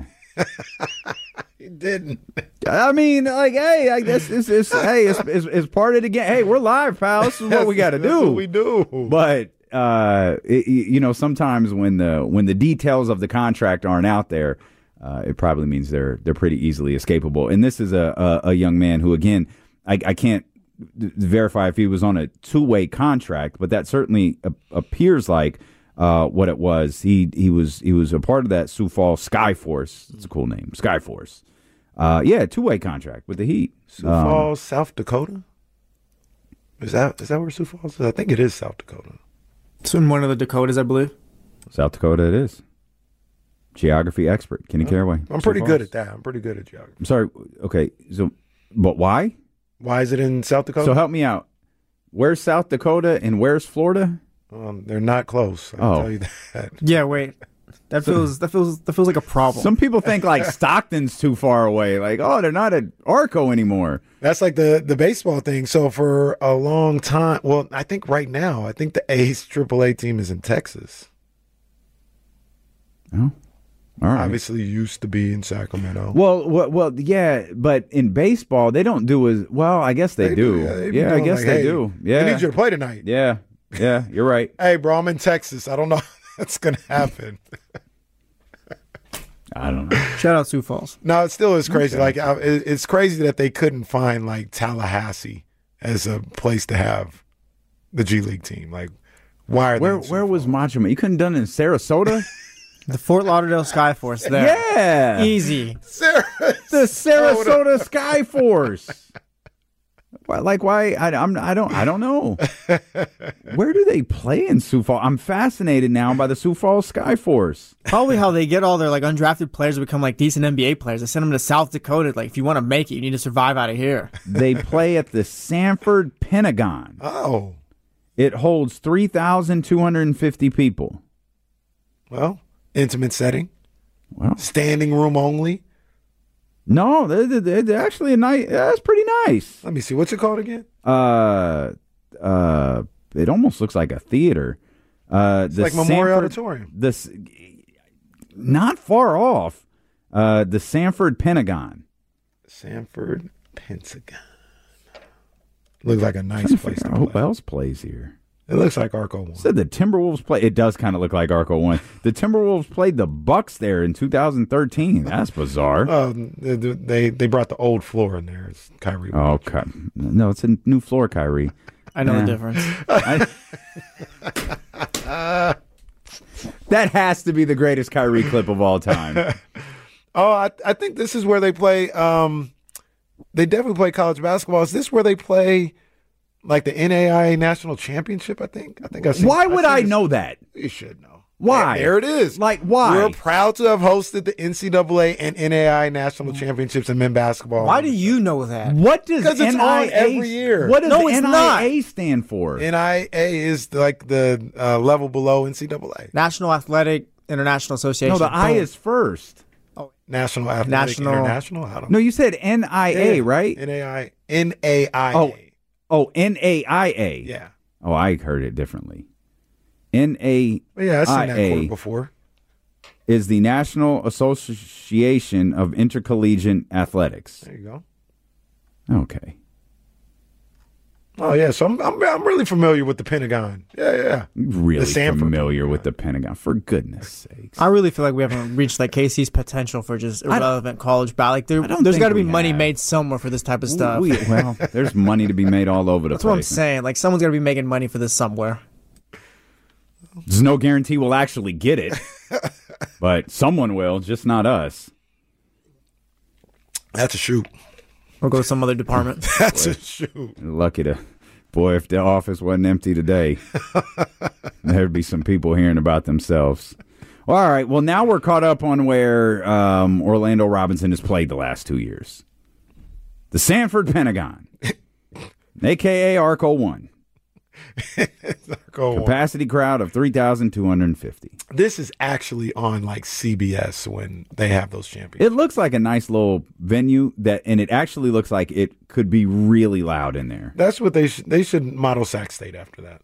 He didn't. I mean, like, hey, I guess it's, it's hey, it's, it's, it's part of the game. Hey, we're live, pal. This is what we got to do. That's what we do. But uh, it, you know, sometimes when the when the details of the contract aren't out there. Uh, it probably means they're they're pretty easily escapable. And this is a a, a young man who, again, I, I can't verify if he was on a two-way contract, but that certainly a, appears like uh, what it was. He he was he was a part of that Sioux Falls Skyforce. It's a cool name, Skyforce. Uh, yeah, two-way contract with the Heat. Sioux um, Falls, South Dakota. Is that is that where Sioux Falls is? I think it is South Dakota. It's in one of the Dakotas, I believe. South Dakota, it is. Geography expert, Kenny Caraway. I'm pretty good at that. I'm pretty good at geography. I'm sorry. Okay, so, but why? Why is it in South Dakota? So help me out. Where's South Dakota and where's Florida? Um, they're not close. I can oh. tell you that. Yeah, wait. That feels that feels that feels like a problem. Some people think like Stockton's too far away. Like, oh, they're not at Arco anymore. That's like the the baseball thing. So for a long time, well, I think right now, I think the A's triple A team is in Texas. Oh. All right. Obviously used to be in Sacramento. Well, well, well, yeah, but in baseball they don't do as well. I guess they, they do. do. Yeah, they yeah I guess like, they hey, do. Yeah, I need you to play tonight. Yeah, yeah, you're right. Hey, bro, I'm in Texas. I don't know if that's gonna happen. I don't know. Shout out Sioux Falls. No, it still is crazy. Okay. Like it's crazy that they couldn't find like Tallahassee as a place to have the G League team. Like, why are where they where was Macho Man? You couldn't done it in Sarasota. The Fort Lauderdale Skyforce there. Yeah. Easy. Sarasota. The Sarasota Skyforce. Why, like why? I, I'm. I don't. I don't know. Where do they play in Sioux Falls? I'm fascinated now by the Sioux Falls Skyforce. Probably how they get all their like undrafted players to become like decent N B A players. They send them to South Dakota. Like, if you want to make it, you need to survive out of here. They play at the Sanford Pentagon. Oh, it holds three thousand two hundred fifty people. Well, intimate setting. Well, standing room only. No, they're, they're, they're actually a nice. That's pretty nice. Let me see. What's it called again? Uh, uh, it almost looks like a theater. Uh, it's the like Memorial Sanford, Auditorium. This, not far off. Uh, the Sanford Pentagon. Sanford Pentagon. Looks like a nice place to play. Who else plays here? It looks like Arco one. Said the Timberwolves play. It does kind of look like Arco one. The Timberwolves played the Bucks there in two thousand thirteen. That's bizarre. Um, they they brought the old floor in there. It's Kyrie. Oh, okay. No, it's a new floor, Kyrie. I know yeah. the difference. I, that has to be the greatest Kyrie clip of all time. Oh, I, I think this is where they play. Um, they definitely play college basketball. Is this where they play? Like the N A I A National Championship, I think. I think I. Why would I, I know that? You should know. Why? There, there it is. Like why? We're proud to have hosted the N C double A and N A I A National Championships in men's basketball. Why do you know that? What does because it's N I A on every year? What does no, it's N I A not. stand for? N I A is like the uh, level below N C double A. National Athletic International Association. No, the I Boom. is first. Oh, National Athletic National International. I don't No, know. you said N I A, yeah. right? N A I N A I A. Oh. Oh, N A I A. Yeah. Oh, I heard it differently. N A I A Yeah, I've seen that quote before. Is the National Association of Intercollegiate Athletics. There you go. Okay. Oh yeah, so I'm I'm, I'm really familiar with the Pentagon. Yeah, yeah. Really The Sanford familiar Pentagon. with the Pentagon, for goodness sakes. I really feel like we haven't reached like K C's potential for just irrelevant college ball. Like there, there's got to be money have. made somewhere for this type of stuff. We, well, there's money to be made all over the That's place. what I'm saying. Like someone's got to be making money for this somewhere. There's no guarantee we'll actually get it, but someone will, just not us. That's a shoot. Or go to some other department. That's a shoot. Lucky to, boy, if the office wasn't empty today, there'd be some people hearing about themselves. Well, all right. Well, now we're caught up on where um, Orlando Robinson has played the last two years. The Sanford Pentagon, a k a. Arco one. Arco Capacity one. crowd of three thousand two hundred fifty. This is actually on like C B S when they have those championships. It looks like a nice little venue, that, and it actually looks like it could be really loud in there. That's what they should. They should model Sac State after that.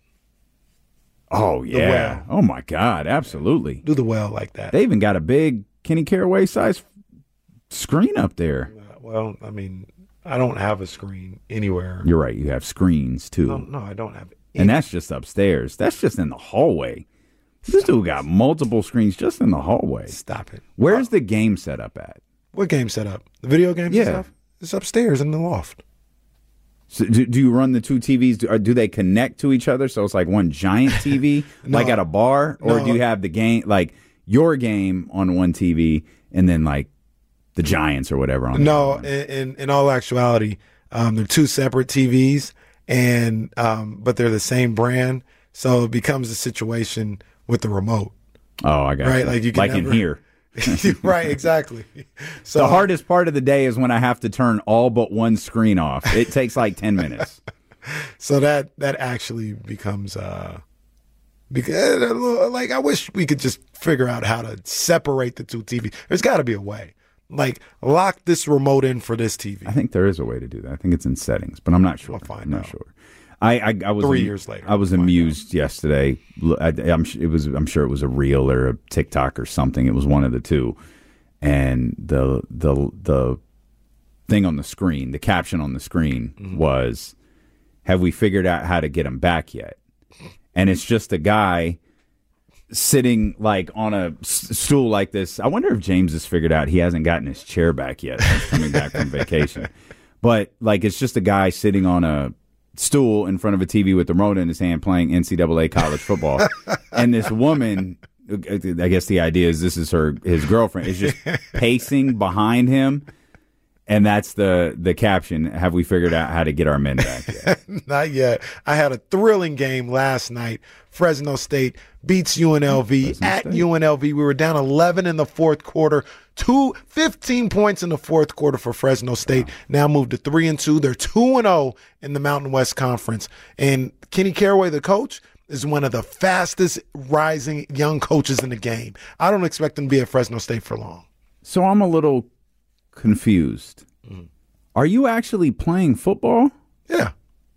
Oh, yeah. well. Oh, my God. Absolutely. Do the well like that. They even got a big Kenny Caraway size screen up there. Uh, well, I mean, I don't have a screen anywhere. You're right. You have screens, too. No, no, I don't have any. And that's just upstairs. That's just in the hallway. This dude got multiple screens just in the hallway. Stop it. Where's the game set up at? What game set up? The video games Yeah. and stuff? It's upstairs in the loft. So do, do you run the two T Vs? Do, or do they connect to each other? So it's like one giant T V, No. like at a bar? Or No. do you have the game, like your game on one T V and then like the Giants or whatever on the No, other one? in, in in all actuality, um, they're two separate T Vs, and um, but they're the same brand. So it becomes a situation with the remote. Oh, I got right, you. like you can like never, in here. Right, exactly. So The hardest part of the day is when I have to turn all but one screen off. It takes like ten minutes. So that that actually becomes uh, because like I wish we could just figure out how to separate the two T Vs. There's got to be a way. Like lock this remote in for this T V. I think there is a way to do that. I think it's in settings, but I'm not sure. I'll find I'm not out. sure. I, I, I was Three am- years later, I was we'll find amused yesterday. I, I'm it was I'm sure it was a reel or a TikTok or something. It was one of the two, and the the the thing on the screen, the caption on the screen Mm-hmm. was, "Have we figured out how to get him back yet?" And it's just a guy sitting like on a s- stool like this. I wonder if James has figured out he hasn't gotten his chair back yet. He's coming back from vacation, but like it's just a guy sitting on a stool in front of a T V with the remote in his hand playing N C double A college football. And this woman, I guess the idea is this is her his girlfriend, is just pacing behind him. And that's the the caption. Have we figured out how to get our men back yet? Not yet. I had a thrilling game last night. Fresno State beats U N L V Fresno at State. U N L V. We were down eleven in the fourth quarter. Two, fifteen points in the fourth quarter for Fresno State. Wow. Now moved to three and two. They're two and oh in the Mountain West Conference. And Kenny Caraway, the coach, is one of the fastest rising young coaches in the game. I don't expect him to be at Fresno State for long. So I'm a little confused. Mm. Are you actually playing football? Yeah.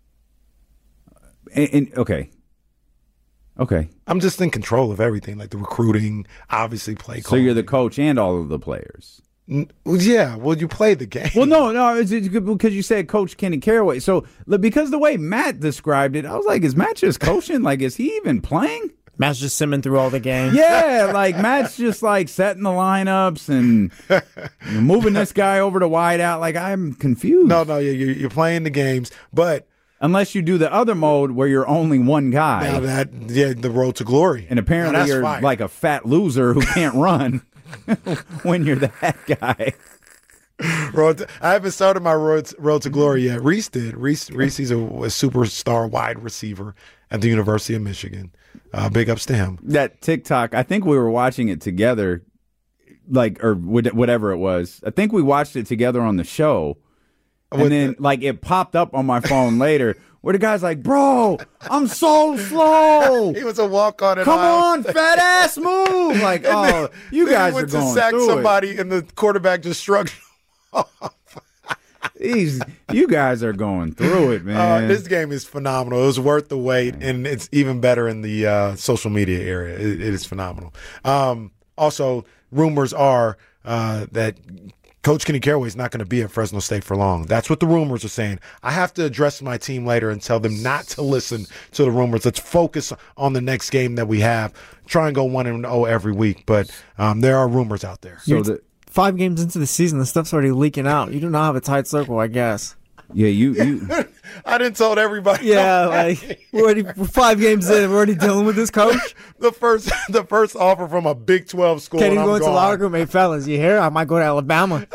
And, and okay. Okay. I'm just in control of everything, like the recruiting, obviously play So calling. you're the coach and all of the players. N- Yeah, well, you play the game. Well, no, no, it's it's because you said Coach Kenny Caraway. So look, because the way Matt described it, I was like, is Matt just coaching? Like, is he even playing? Matt's just simming through all the games. Yeah, like Matt's just like setting the lineups and you know, moving this guy over to wide out. Like, I'm confused. No, no, you're, you're playing the games, but unless you do the other mode where you're only one guy. now that yeah, the road to glory, And apparently Now that's you're fire. like a fat loser who can't run when you're that guy. Road to, I haven't started my road to, road to glory yet. Reese did. Reese, Reese he's a, a superstar wide receiver at the University of Michigan. Uh, big ups to him. That TikTok, I think we were watching it together, like, or whatever it was. I think we watched it together on the show. And With then, the- like, it popped up on my phone later where the guy's like, bro, I'm so slow. He was a walk on. Come on, fat ass move. Like, And oh, then- you then guys he went are going to sack through somebody, and the quarterback just shrugged. it. These, you guys are going through it, Uh, man. this game is phenomenal. It was worth the wait, and it's even better in the uh, social media area. It, it is phenomenal. Um, also, rumors are uh, that Coach Kenny Caraway is not going to be at Fresno State for long. That's what the rumors are saying. I have to address my team later and tell them not to listen to the rumors. Let's focus on the next game that we have. Try and go one and oh every week, but um, there are rumors out there. so the, Five games into the season, the stuff's already leaking out. You do not have a tight circle, I guess. yeah, you, you, I didn't tell everybody. Yeah, like we're already we're five games in. We're already dealing with this coach. the first the first offer from a Big twelve school. Kenny's and I'm going to the gone. locker room. Hey, fellas, you hear? I might go to Alabama.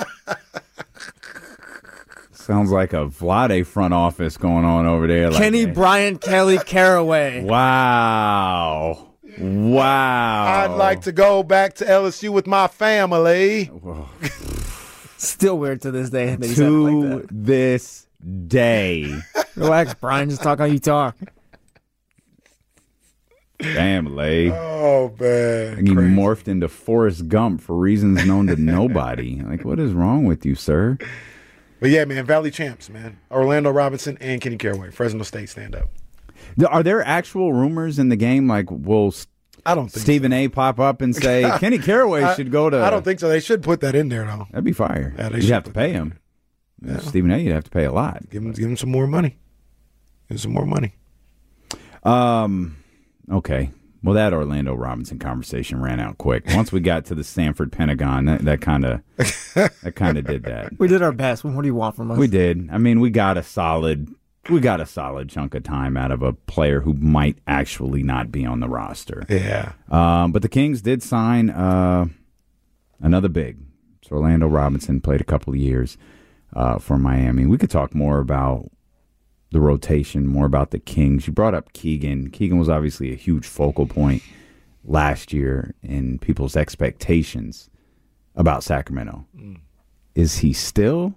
sounds like a Vlade front office going on over there. Like, Kenny Bryant Kelly Caraway. Wow. Wow. I'd like to go back to L S U with my family. Still weird to this day that he said it To like that. this day. Relax, Brian. Just talk how you talk. Family. Oh, man. Like he Crazy. morphed into Forrest Gump for reasons known to nobody. Like, what is wrong with you, sir? But yeah, man, Valley champs, man. Orlando Robinson and Kenny Caraway. Fresno State stand up. Are there actual rumors in the game? Like, will I don't think Stephen A. pop up and say Kenny Caraway I- should go to? I don't think so. They should put that in there, though. That'd be fire. Yeah, they you'd should have to put pay that him. Yeah. Stephen A. You'd have to pay a lot. Give him, give him some more money. Give him some more money. Um. Okay. Well, that Orlando Robinson conversation ran out quick. Once we got to the Stanford Pentagon, that that kind of that kind of did that. We did our best. What do you want from us? We did. I mean, we got a solid we got a solid chunk of time out of a player who might actually not be on the roster. Yeah. Um, but the Kings did sign uh, another big. So Orlando Robinson played a couple of years uh, for Miami. We could talk more about the rotation, more about the Kings. You brought up Keegan. Keegan was obviously a huge focal point last year in people's expectations about Sacramento. Mm. Is he still?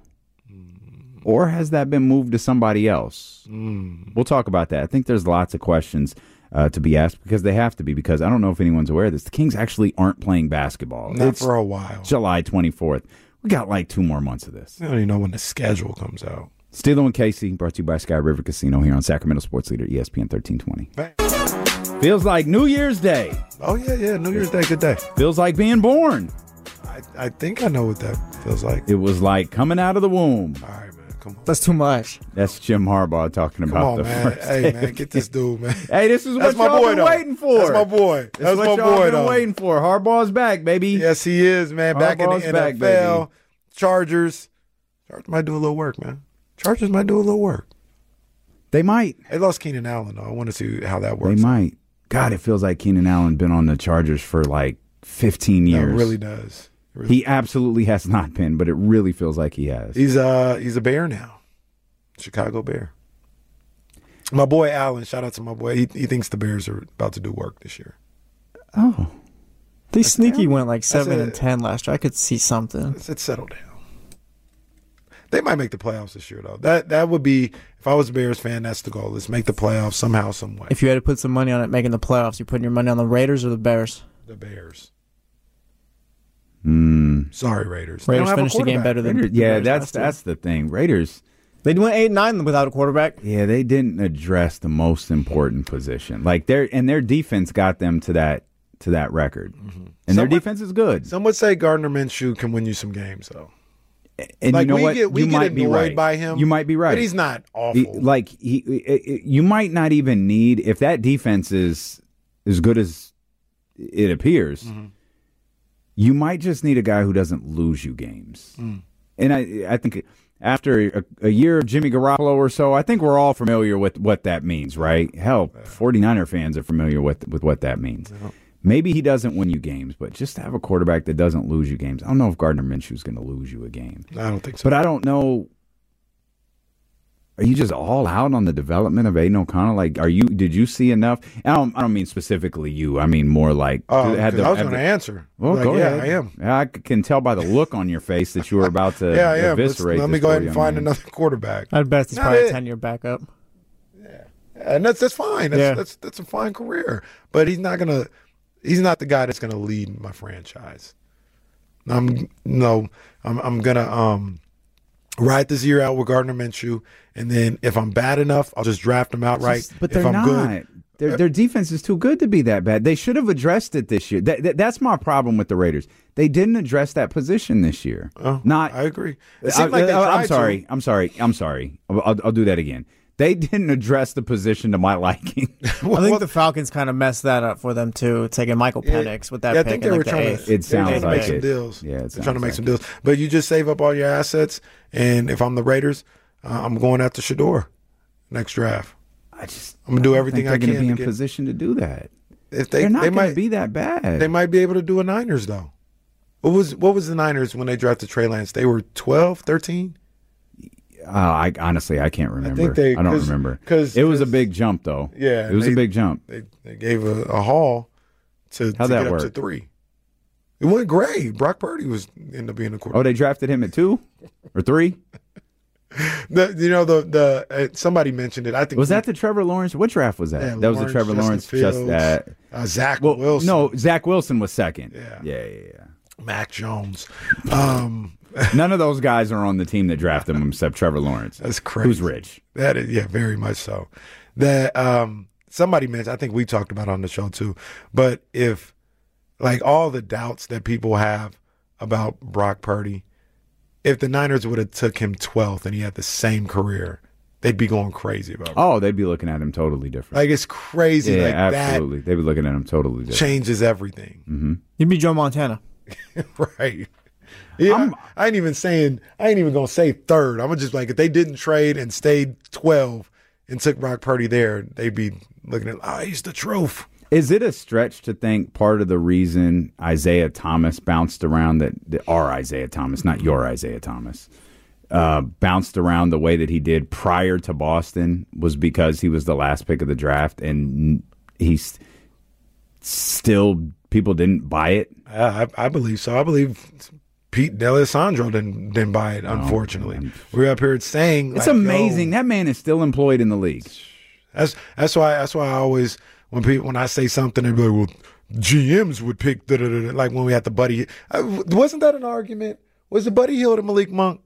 Or has that been moved to somebody else? Mm. We'll talk about that. I think there's lots of questions uh, to be asked because they have to be, because I don't know if anyone's aware of this. The Kings actually aren't playing basketball. Not it's for a while. July twenty-fourth. We got like two more months of this. I don't even know when the schedule comes out. Steelo and Casey, brought to you by Sky River Casino here on Sacramento Sports Leader, E S P N thirteen twenty. Feels like New Year's Day. Oh, yeah, yeah. New Year's Day, good day. Feels like being born. I, I think I know what that feels like. It was like coming out of the womb. All right, man. Come on. That's too much. That's Jim Harbaugh talking Come about on, the man. first Hey, day. man, get this dude, man. Hey, this is That's what my y'all boy, been though. waiting for. That's my boy. That's, That's what my y'all boy, been though. waiting for. Harbaugh's back, baby. Yes, he is, man. Back Harbaugh's in the N F L. back, baby. Chargers. Chargers might do a little work, man. Chargers might do a little work. They might. They lost Keenan Allen, though. I want to see how that works. They might. God, it feels like Keenan Allen been on the Chargers for like fifteen No, years. it really does. Really he absolutely has not been, but it really feels like he has. He's uh he's a Bear now, Chicago Bear. My boy Allen, shout out to my boy. He, he thinks the Bears are about to do work this year. Oh, they sneaky went like seven said- and ten last year. I could see something. I said settle down. They might make the playoffs this year though. That that would be, if I was a Bears fan, that's the goal. Let's make the playoffs somehow, some way. If you had to put some money on it making the playoffs, you putting your money on the Raiders or the Bears? The Bears. Mm. Sorry, Raiders. They don't Raiders have a finished the game quarterback. better than Raiders- the yeah, Bears that's last year. that's the thing. Raiders. They went eight and nine without a quarterback. Yeah, they didn't address the most important position. Like their and their defense got them to that to that record, Mm-hmm. and their Some would- defense is good. Some would say Gardner Minshew can win you some games though. And like you know we what? get we you get might be annoyed right. by him. You might be right, but he's not awful. He- like he, it- it- you might not even need if that defense is as good as it appears. Mm-hmm. You might just need a guy who doesn't lose you games. Mm. And I, I think after a, a year of Jimmy Garoppolo or so, I think we're all familiar with what that means, right? Hell, 49er fans are familiar with with what that means. Yeah. Maybe he doesn't win you games, but just to have a quarterback that doesn't lose you games. I don't know if Gardner Minshew's going to lose you a game. I don't think so. But I don't know. Are you just all out on the development of Aiden O'Connell? Like, are you? Did you see enough? I don't. I don't mean specifically you. I mean more like. Oh, had 'cause the- I was had going to the- answer. Well, Like, go yeah, ahead. I am. I c- can tell by the look on your face that you were about to Yeah, I am. Let's- eviscerate. Let me this go poor ahead and young find man. another quarterback. I'd bet he's Not probably it. a ten-year backup. And that's that's fine. That's, Yeah. that's that's a fine career. But he's not gonna. He's not the guy that's gonna lead my franchise. I'm no. I'm I'm gonna um ride this year out with Gardner Minshew, and then if I'm bad enough, I'll just draft him outright. Just- But if they're I'm not. good, Their, their defense is too good to be that bad. They should have addressed it this year. That, that- that's my problem with the Raiders. They didn't address that position this year. Oh, not. I agree. It I, seemed like they I- I'm tried sorry. to. I'm sorry. I'm sorry. I'll, I'll, I'll do that again. They didn't address the position to my liking. I think the Falcons kind of messed that up for them too, taking Michael Yeah. Penix with that Yeah, I pick think in they like were the trying eighth. to. It sounds they were trying to like make some it. deals. Yeah, it they're sounds trying to make like some deals. But you just save up all your assets, and if I'm the Raiders, uh, I'm going after Shador next draft. I just. I'm gonna do I don't everything think I they're can gonna be to in get- position to do that. If they They're not they going to might be that bad. They might be able to do a Niners though. What was what was the Niners when they drafted Trey Lance? They were twelve, thirteen? Uh, I honestly I can't remember. I, think they- don't 'cause- remember. 'cause- it was a 'cause- big jump though. Yeah, it was they- a big jump. They they gave a, a haul to, to How'd get that up work? to three. It went great. Brock Purdy was ended up being a Oh, quarterback. they drafted him at two or three. The, you know the the uh, somebody mentioned it. I think Was that the Trevor Lawrence? What draft was that? Yeah, that was the Lawrence, Trevor Justin Lawrence. Fields, just that. uh, Zach Well, Wilson. no, Zach Wilson was second. Yeah. yeah, yeah, yeah. Mac Jones. Um, None of those guys are on the team that drafted him except Trevor Lawrence. That's crazy. Who's rich? That is, yeah, very much so. That um, somebody mentioned. I think we talked about it on the show too. But if like all the doubts that people have about Brock Purdy, if the Niners would have took him twelfth and he had the same career, they'd be going crazy about it. Oh, they'd be looking at him totally different. Like it's crazy. yeah, like absolutely. They'd be looking at him totally that different. changes everything. Mm-hmm. You'd be Joe Montana. Right. Yeah, I, I ain't even saying I ain't even gonna say third. I'm just like if they didn't trade and stayed twelve and took Brock Purdy there, they'd be looking at oh, he's the truth. Is it a stretch to think part of the reason Isaiah Thomas bounced around that, that our Isaiah Thomas, not your Isaiah Thomas, uh, bounced around the way that he did prior to Boston was because he was the last pick of the draft and he's still people didn't buy it? Uh, I, I believe so. I believe Pete D'Alessandro didn't didn't buy it. Unfortunately, man. we're up here saying It's like, amazing. yo, That man is still employed in the league. That's that's why that's why I always when people when I say something they be like, well, G Ms would pick da, da, da, da, like when we had the Buddy. Uh, wasn't that an argument? Was it Buddy Hield and Malik Monk?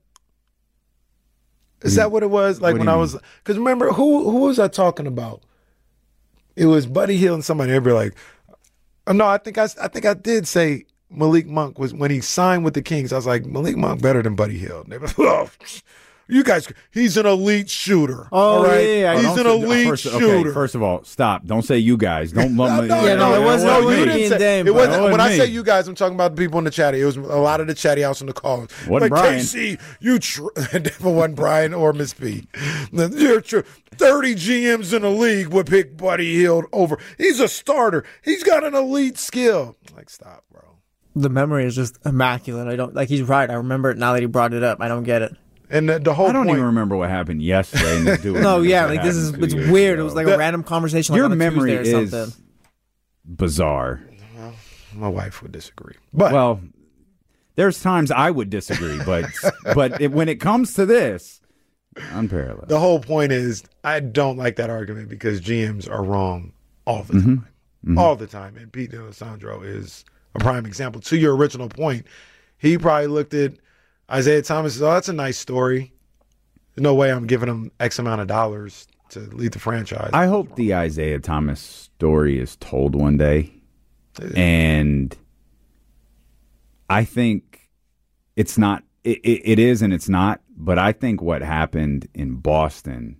Is that what it was? Like What do when you I mean? was because remember who who was I talking about? It was Buddy Hield and somebody. They'd be like, oh, no, I think I I think I did say Malik Monk was when he signed with the Kings. I was like Malik Monk better than Buddy Hield. They were like, oh, you guys, he's an elite shooter. Oh, all right? yeah, yeah. He's Oh, an don't say- elite first, okay, shooter. first of all, stop. Don't say you guys. Don't lump me. No, Yeah, no, it wasn't no, Ricky you didn't and say, Dame, it bro. wasn't, It when I wasn't say me. you guys, I'm talking about the people in the chat. It was a lot of the chatty house in the call. Wasn't like, Brian. K C, you tr- never wasn't Brian or Miss P. You're true. thirty G Ms in the league would pick Buddy Hield over. He's a starter. He's got an elite skill. Like, stop, bro. The memory is just immaculate. I don't like. He's right. I remember it now that he brought it up. I don't get it. And the, the whole I don't point, even remember what happened yesterday. And do no, yeah, like this is it's weird. Ago. It was like the, a random conversation. Like your on a memory Tuesday or is something. bizarre. Well, my wife would disagree, but well, there's times I would disagree, but but it, when it comes to this, unparalleled. The whole point is, I don't like that argument because G Ms are wrong all the mm-hmm. time, mm-hmm. all the time, and Pete D'Alessandro is a prime example. To your original point, he probably looked at Isaiah Thomas and said, oh, that's a nice story. There's no way I'm giving him X amount of dollars to lead the franchise. I hope the Isaiah Thomas story is told one day. And I think it's not, it, it, it is and it's not, but I think what happened in Boston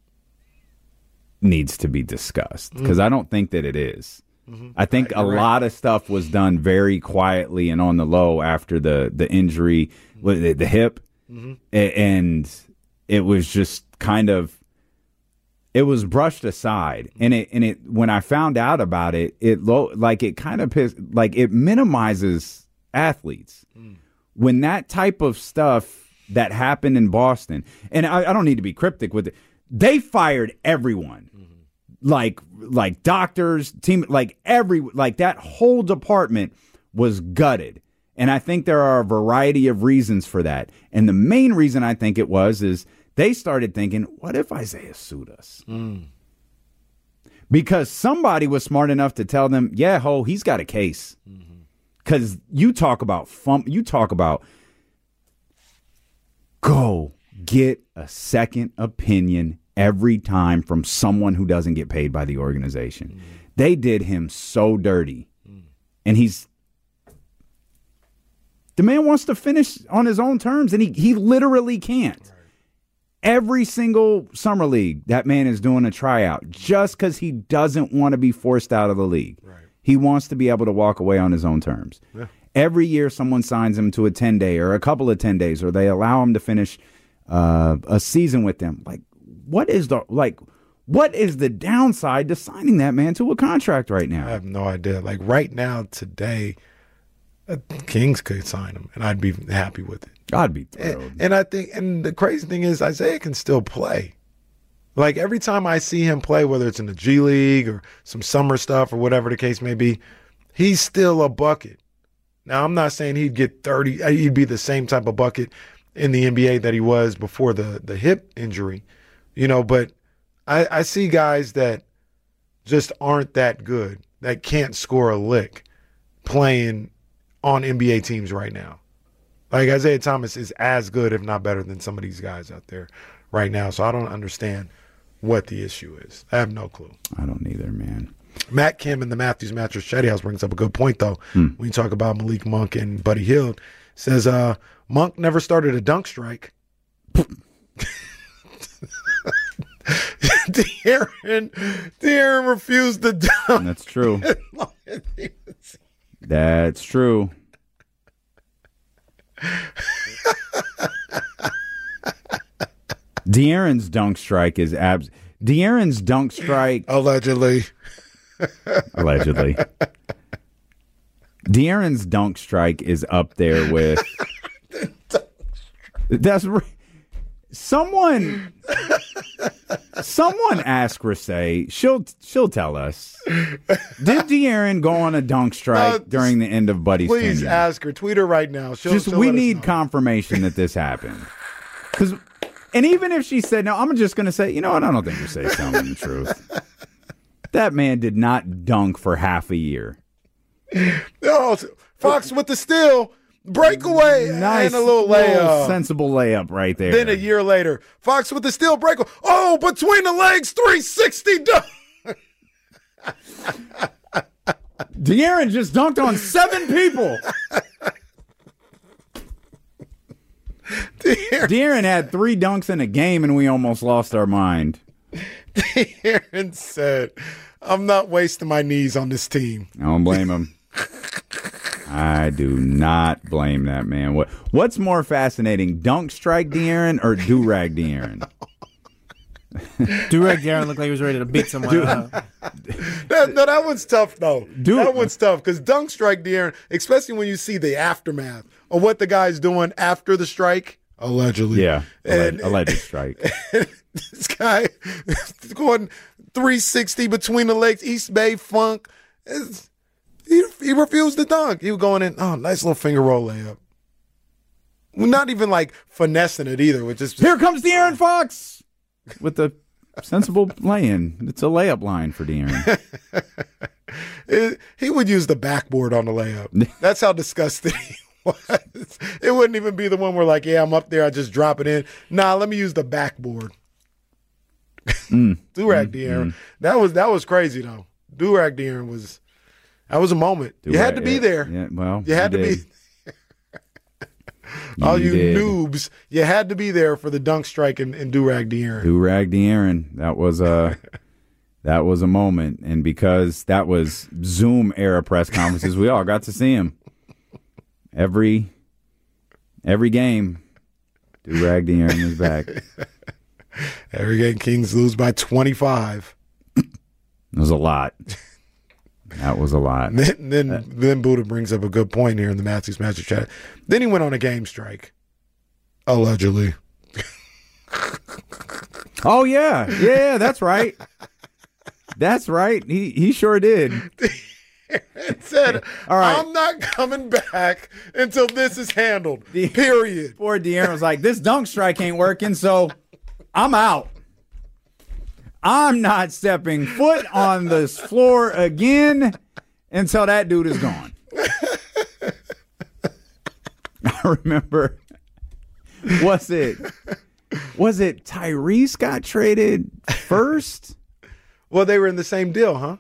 needs to be discussed because mm-hmm. I don't think that it is. Mm-hmm. I think right, a right. lot of stuff was done very quietly and on the low after the, the injury, mm-hmm. the, the hip, mm-hmm. and it was just kind of, it was brushed aside. And it, and it, when I found out about it, it lo- like it kind of pissed, like it minimizes athletes. Mm. When that type of stuff that happened in Boston, and I, I don't need to be cryptic with it, they fired everyone. Mm-hmm. Like, like doctors, team, like every, like that whole department was gutted. And I think there are a variety of reasons for that. And the main reason I think it was is they started thinking, what if Isaiah sued us? Mm. Because somebody was smart enough to tell them, yeah, ho, he's got a case. Because mm-hmm. you talk about fun, you talk about go get a second opinion every time from someone who doesn't get paid by the organization. Mm-hmm. They did him so dirty. Mm. And he's the man wants to finish on his own terms, and he, he literally can't. Right. Every single summer league, that man is doing a tryout just because he doesn't want to be forced out of the league. Right. He wants to be able to walk away on his own terms. Yeah. Every year someone signs him to a ten-day or a couple of ten days, or they allow him to finish uh, a season with them. Like, what is the like? What is the downside to signing that man to a contract right now? I have no idea. Like right now, today, uh, Kings could sign him, and I'd be happy with it. I'd be thrilled. And, and I think, and the crazy thing is, Isaiah can still play. Like every time I see him play, whether it's in the G League or some summer stuff or whatever the case may be, he's still a bucket. Now, I'm not saying he'd get thirty, he'd be the same type of bucket in the N B A that he was before the, the hip injury, you know, but I, I see guys that just aren't that good, that can't score a lick playing on N B A teams right now. Like Isaiah Thomas is as good, if not better, than some of these guys out there right now. So I don't understand what the issue is. I have no clue. I don't either, man. Matt Kim in the Matthews Mattress Chatty House brings up a good point, though. Hmm. When you talk about Malik Monk and Buddy Hield, says uh, Monk never started a dunk strike. De'Aaron, De'Aaron refused to dunk. That's true. That's true. De'Aaron's dunk strike is abs. De'Aaron's dunk strike allegedly. Allegedly. De'Aaron's dunk strike is up there with. That's someone. Someone ask Rasay. She'll she'll tell us. Did De'Aaron go on a dunk strike uh, during the end of Buddy's Please tenure? ask her. Tweet her right now. She'll, just she'll we need confirmation that this happened. Because, and even if she said no, I'm just going to say, you know what? I don't think Rasay's telling the truth. That man did not dunk for half a year. No, Fox with the steal. Breakaway nice, and a little layup. Sensible layup right there. Then a year later, Fox with the steal breakaway. Oh, between the legs, three sixty dunk. De'Aaron just dunked on seven people. De'Aaron. De'Aaron had three dunks in a game, and we almost lost our mind. De'Aaron said, I'm not wasting my knees on this team. I don't blame him. I do not blame that man. What What's more fascinating, dunk strike De'Aaron or do-rag De'Aaron? Durag Darren looked like he was ready to beat someone. Uh, that, no, that one's tough, though. Dude. That one's tough because dunk strike De'Aaron, especially when you see the aftermath of what the guy's doing after the strike, allegedly. Yeah, and, alleged, alleged strike. This guy going three sixty between the legs, East Bay Funk. It's, he, he refused to dunk. He was going in, oh, nice little finger roll layup. Not even like finessing it either. With just, Here comes De'Aaron Fox with the sensible lay-in. It's a layup line for De'Aaron. it, he would use the backboard on the layup. That's how disgusting he was. It wouldn't even be the one where like, yeah, I'm up there, I just drop it in. Nah, let me use the backboard. Mm. Durag mm, De'Aaron. Mm. That was that was crazy though. Durag De'Aaron was that was a moment. Durag, you had to be yeah, there. Yeah, well, you had you to did. be. All you, you noobs, you had to be there for the dunk strike and, and Durag De'Aaron. Durag De'Aaron. That was a that was a moment, and because that was Zoom era press conferences, we all got to see him every every game. Durag De'Aaron is back. Every game, Kings lose by twenty-five. It was a lot. That was a lot. And then then, uh, then Buddha brings up a good point here in the Matthews Magic Chat. Then he went on a game strike, allegedly. Oh yeah, yeah, that's right. That's right. He he sure did. It said, all right, I'm not coming back until this is handled. The, period. Poor De'Aaron was like, this dunk strike ain't working, so I'm out. I'm not stepping foot on this floor again until that dude is gone. I remember, was it was it Tyrese got traded first? Well, they were in the same deal, huh?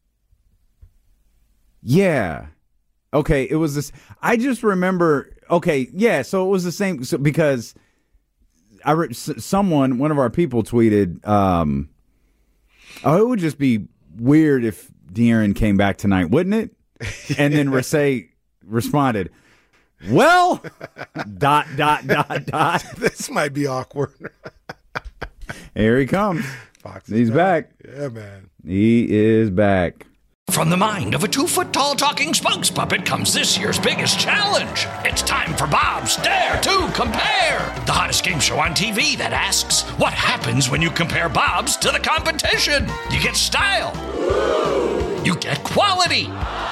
Yeah. Okay, it was this. I just remember. Okay, yeah. So it was the same. So because I re, someone, one of our people tweeted. Um, oh, it would just be weird if De'Aaron came back tonight, wouldn't it? And then Rasay responded, "Well, dot dot dot dot. This might be awkward." Here he comes. Fox He's back. back. Yeah, man. He is back. From the mind of a two-foot-tall talking spokes puppet comes this year's biggest challenge. It's time for Bob's Dare to Compare, the hottest game show on T V that asks, what happens when you compare Bob's to the competition? You get style. You get quality.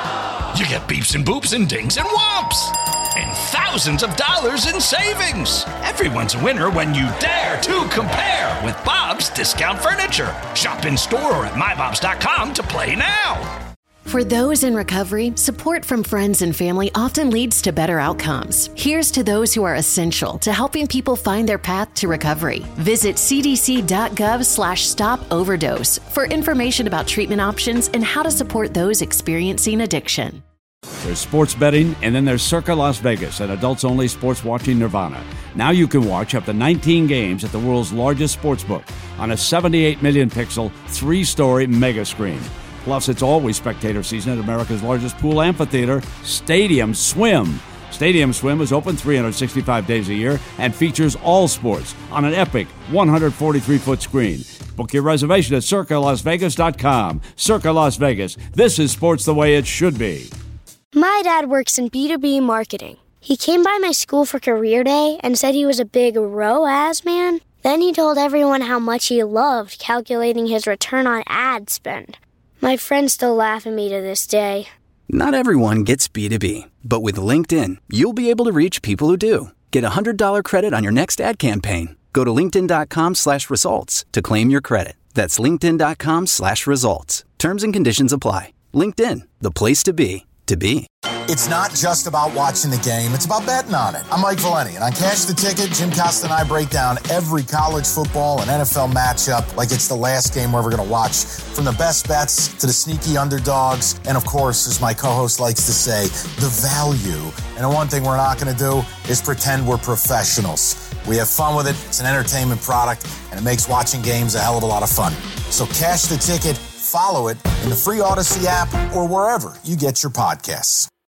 You get beeps and boops and dings and whomps. And thousands of dollars in savings. Everyone's a winner when you dare to compare with Bob's Discount Furniture. Shop in store or at my bobs dot com to play now. For those in recovery, support from friends and family often leads to better outcomes. Here's to those who are essential to helping people find their path to recovery. Visit cdc.gov slash stop overdose for information about treatment options and how to support those experiencing addiction. There's sports betting, and then there's Circa Las Vegas, an adults-only sports watching nirvana. Now you can watch up to nineteen games at the world's largest sports book on a seventy-eight million pixel, three-story mega screen. Plus, it's always spectator season at America's largest pool amphitheater, Stadium Swim. Stadium Swim is open three hundred sixty-five days a year and features all sports on an epic one hundred forty-three foot screen. Book your reservation at circa las vegas dot com. Circa Las Vegas. This is sports the way it should be. My dad works in B two B marketing. He came by my school for career day and said he was a big R O A S man. Then he told everyone how much he loved calculating his return on ad spend. My friends still laugh at me to this day. Not everyone gets B two B, but with LinkedIn, you'll be able to reach people who do. Get a one hundred dollars credit on your next ad campaign. Go to linkedin.com slash results to claim your credit. That's linkedin.com slash results. Terms and conditions apply. LinkedIn, the place to be, to be. It's not just about watching the game, it's about betting on it. I'm Mike Valeni, and on Cash the Ticket, Jim Costa and I break down every college football and N F L matchup like it's the last game we're ever going to watch. From the best bets to the sneaky underdogs, and of course, as my co-host likes to say, the value. And the one thing we're not going to do is pretend we're professionals. We have fun with it, it's an entertainment product, and it makes watching games a hell of a lot of fun. So Cash the Ticket, follow it in the free Odyssey app or wherever you get your podcasts.